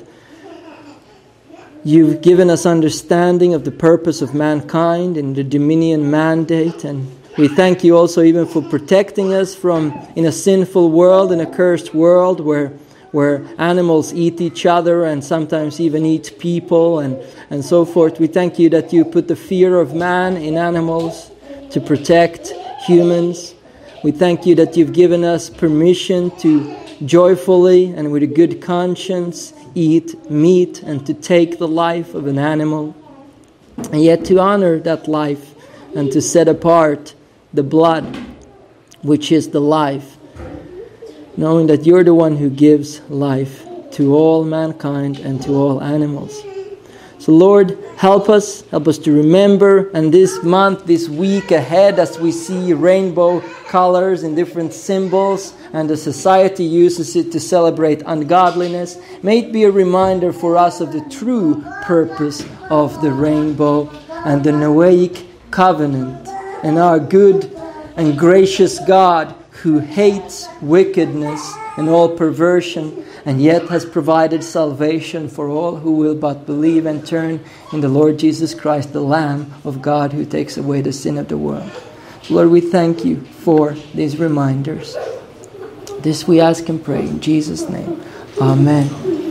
you've given us understanding of the purpose of mankind and the dominion mandate, and we thank you also even for protecting us from in a sinful world, in a cursed world where animals eat each other and sometimes even eat people and so forth. We thank you that you put the fear of man in animals to protect humans. We thank you that you've given us permission to joyfully and with a good conscience eat meat and to take the life of an animal, and yet to honor that life and to set apart the blood, which is the life, knowing that you're the one who gives life to all mankind and to all animals. So Lord, help us to remember, and this month, this week ahead, as we see rainbow colors and different symbols, and the society uses it to celebrate ungodliness, may it be a reminder for us of the true purpose of the rainbow and the Noahic covenant and our good and gracious God, who hates wickedness and all perversion, and yet has provided salvation for all who will but believe and turn in the Lord Jesus Christ, the Lamb of God who takes away the sin of the world. Lord, we thank you for these reminders. This we ask and pray in Jesus' name. Amen.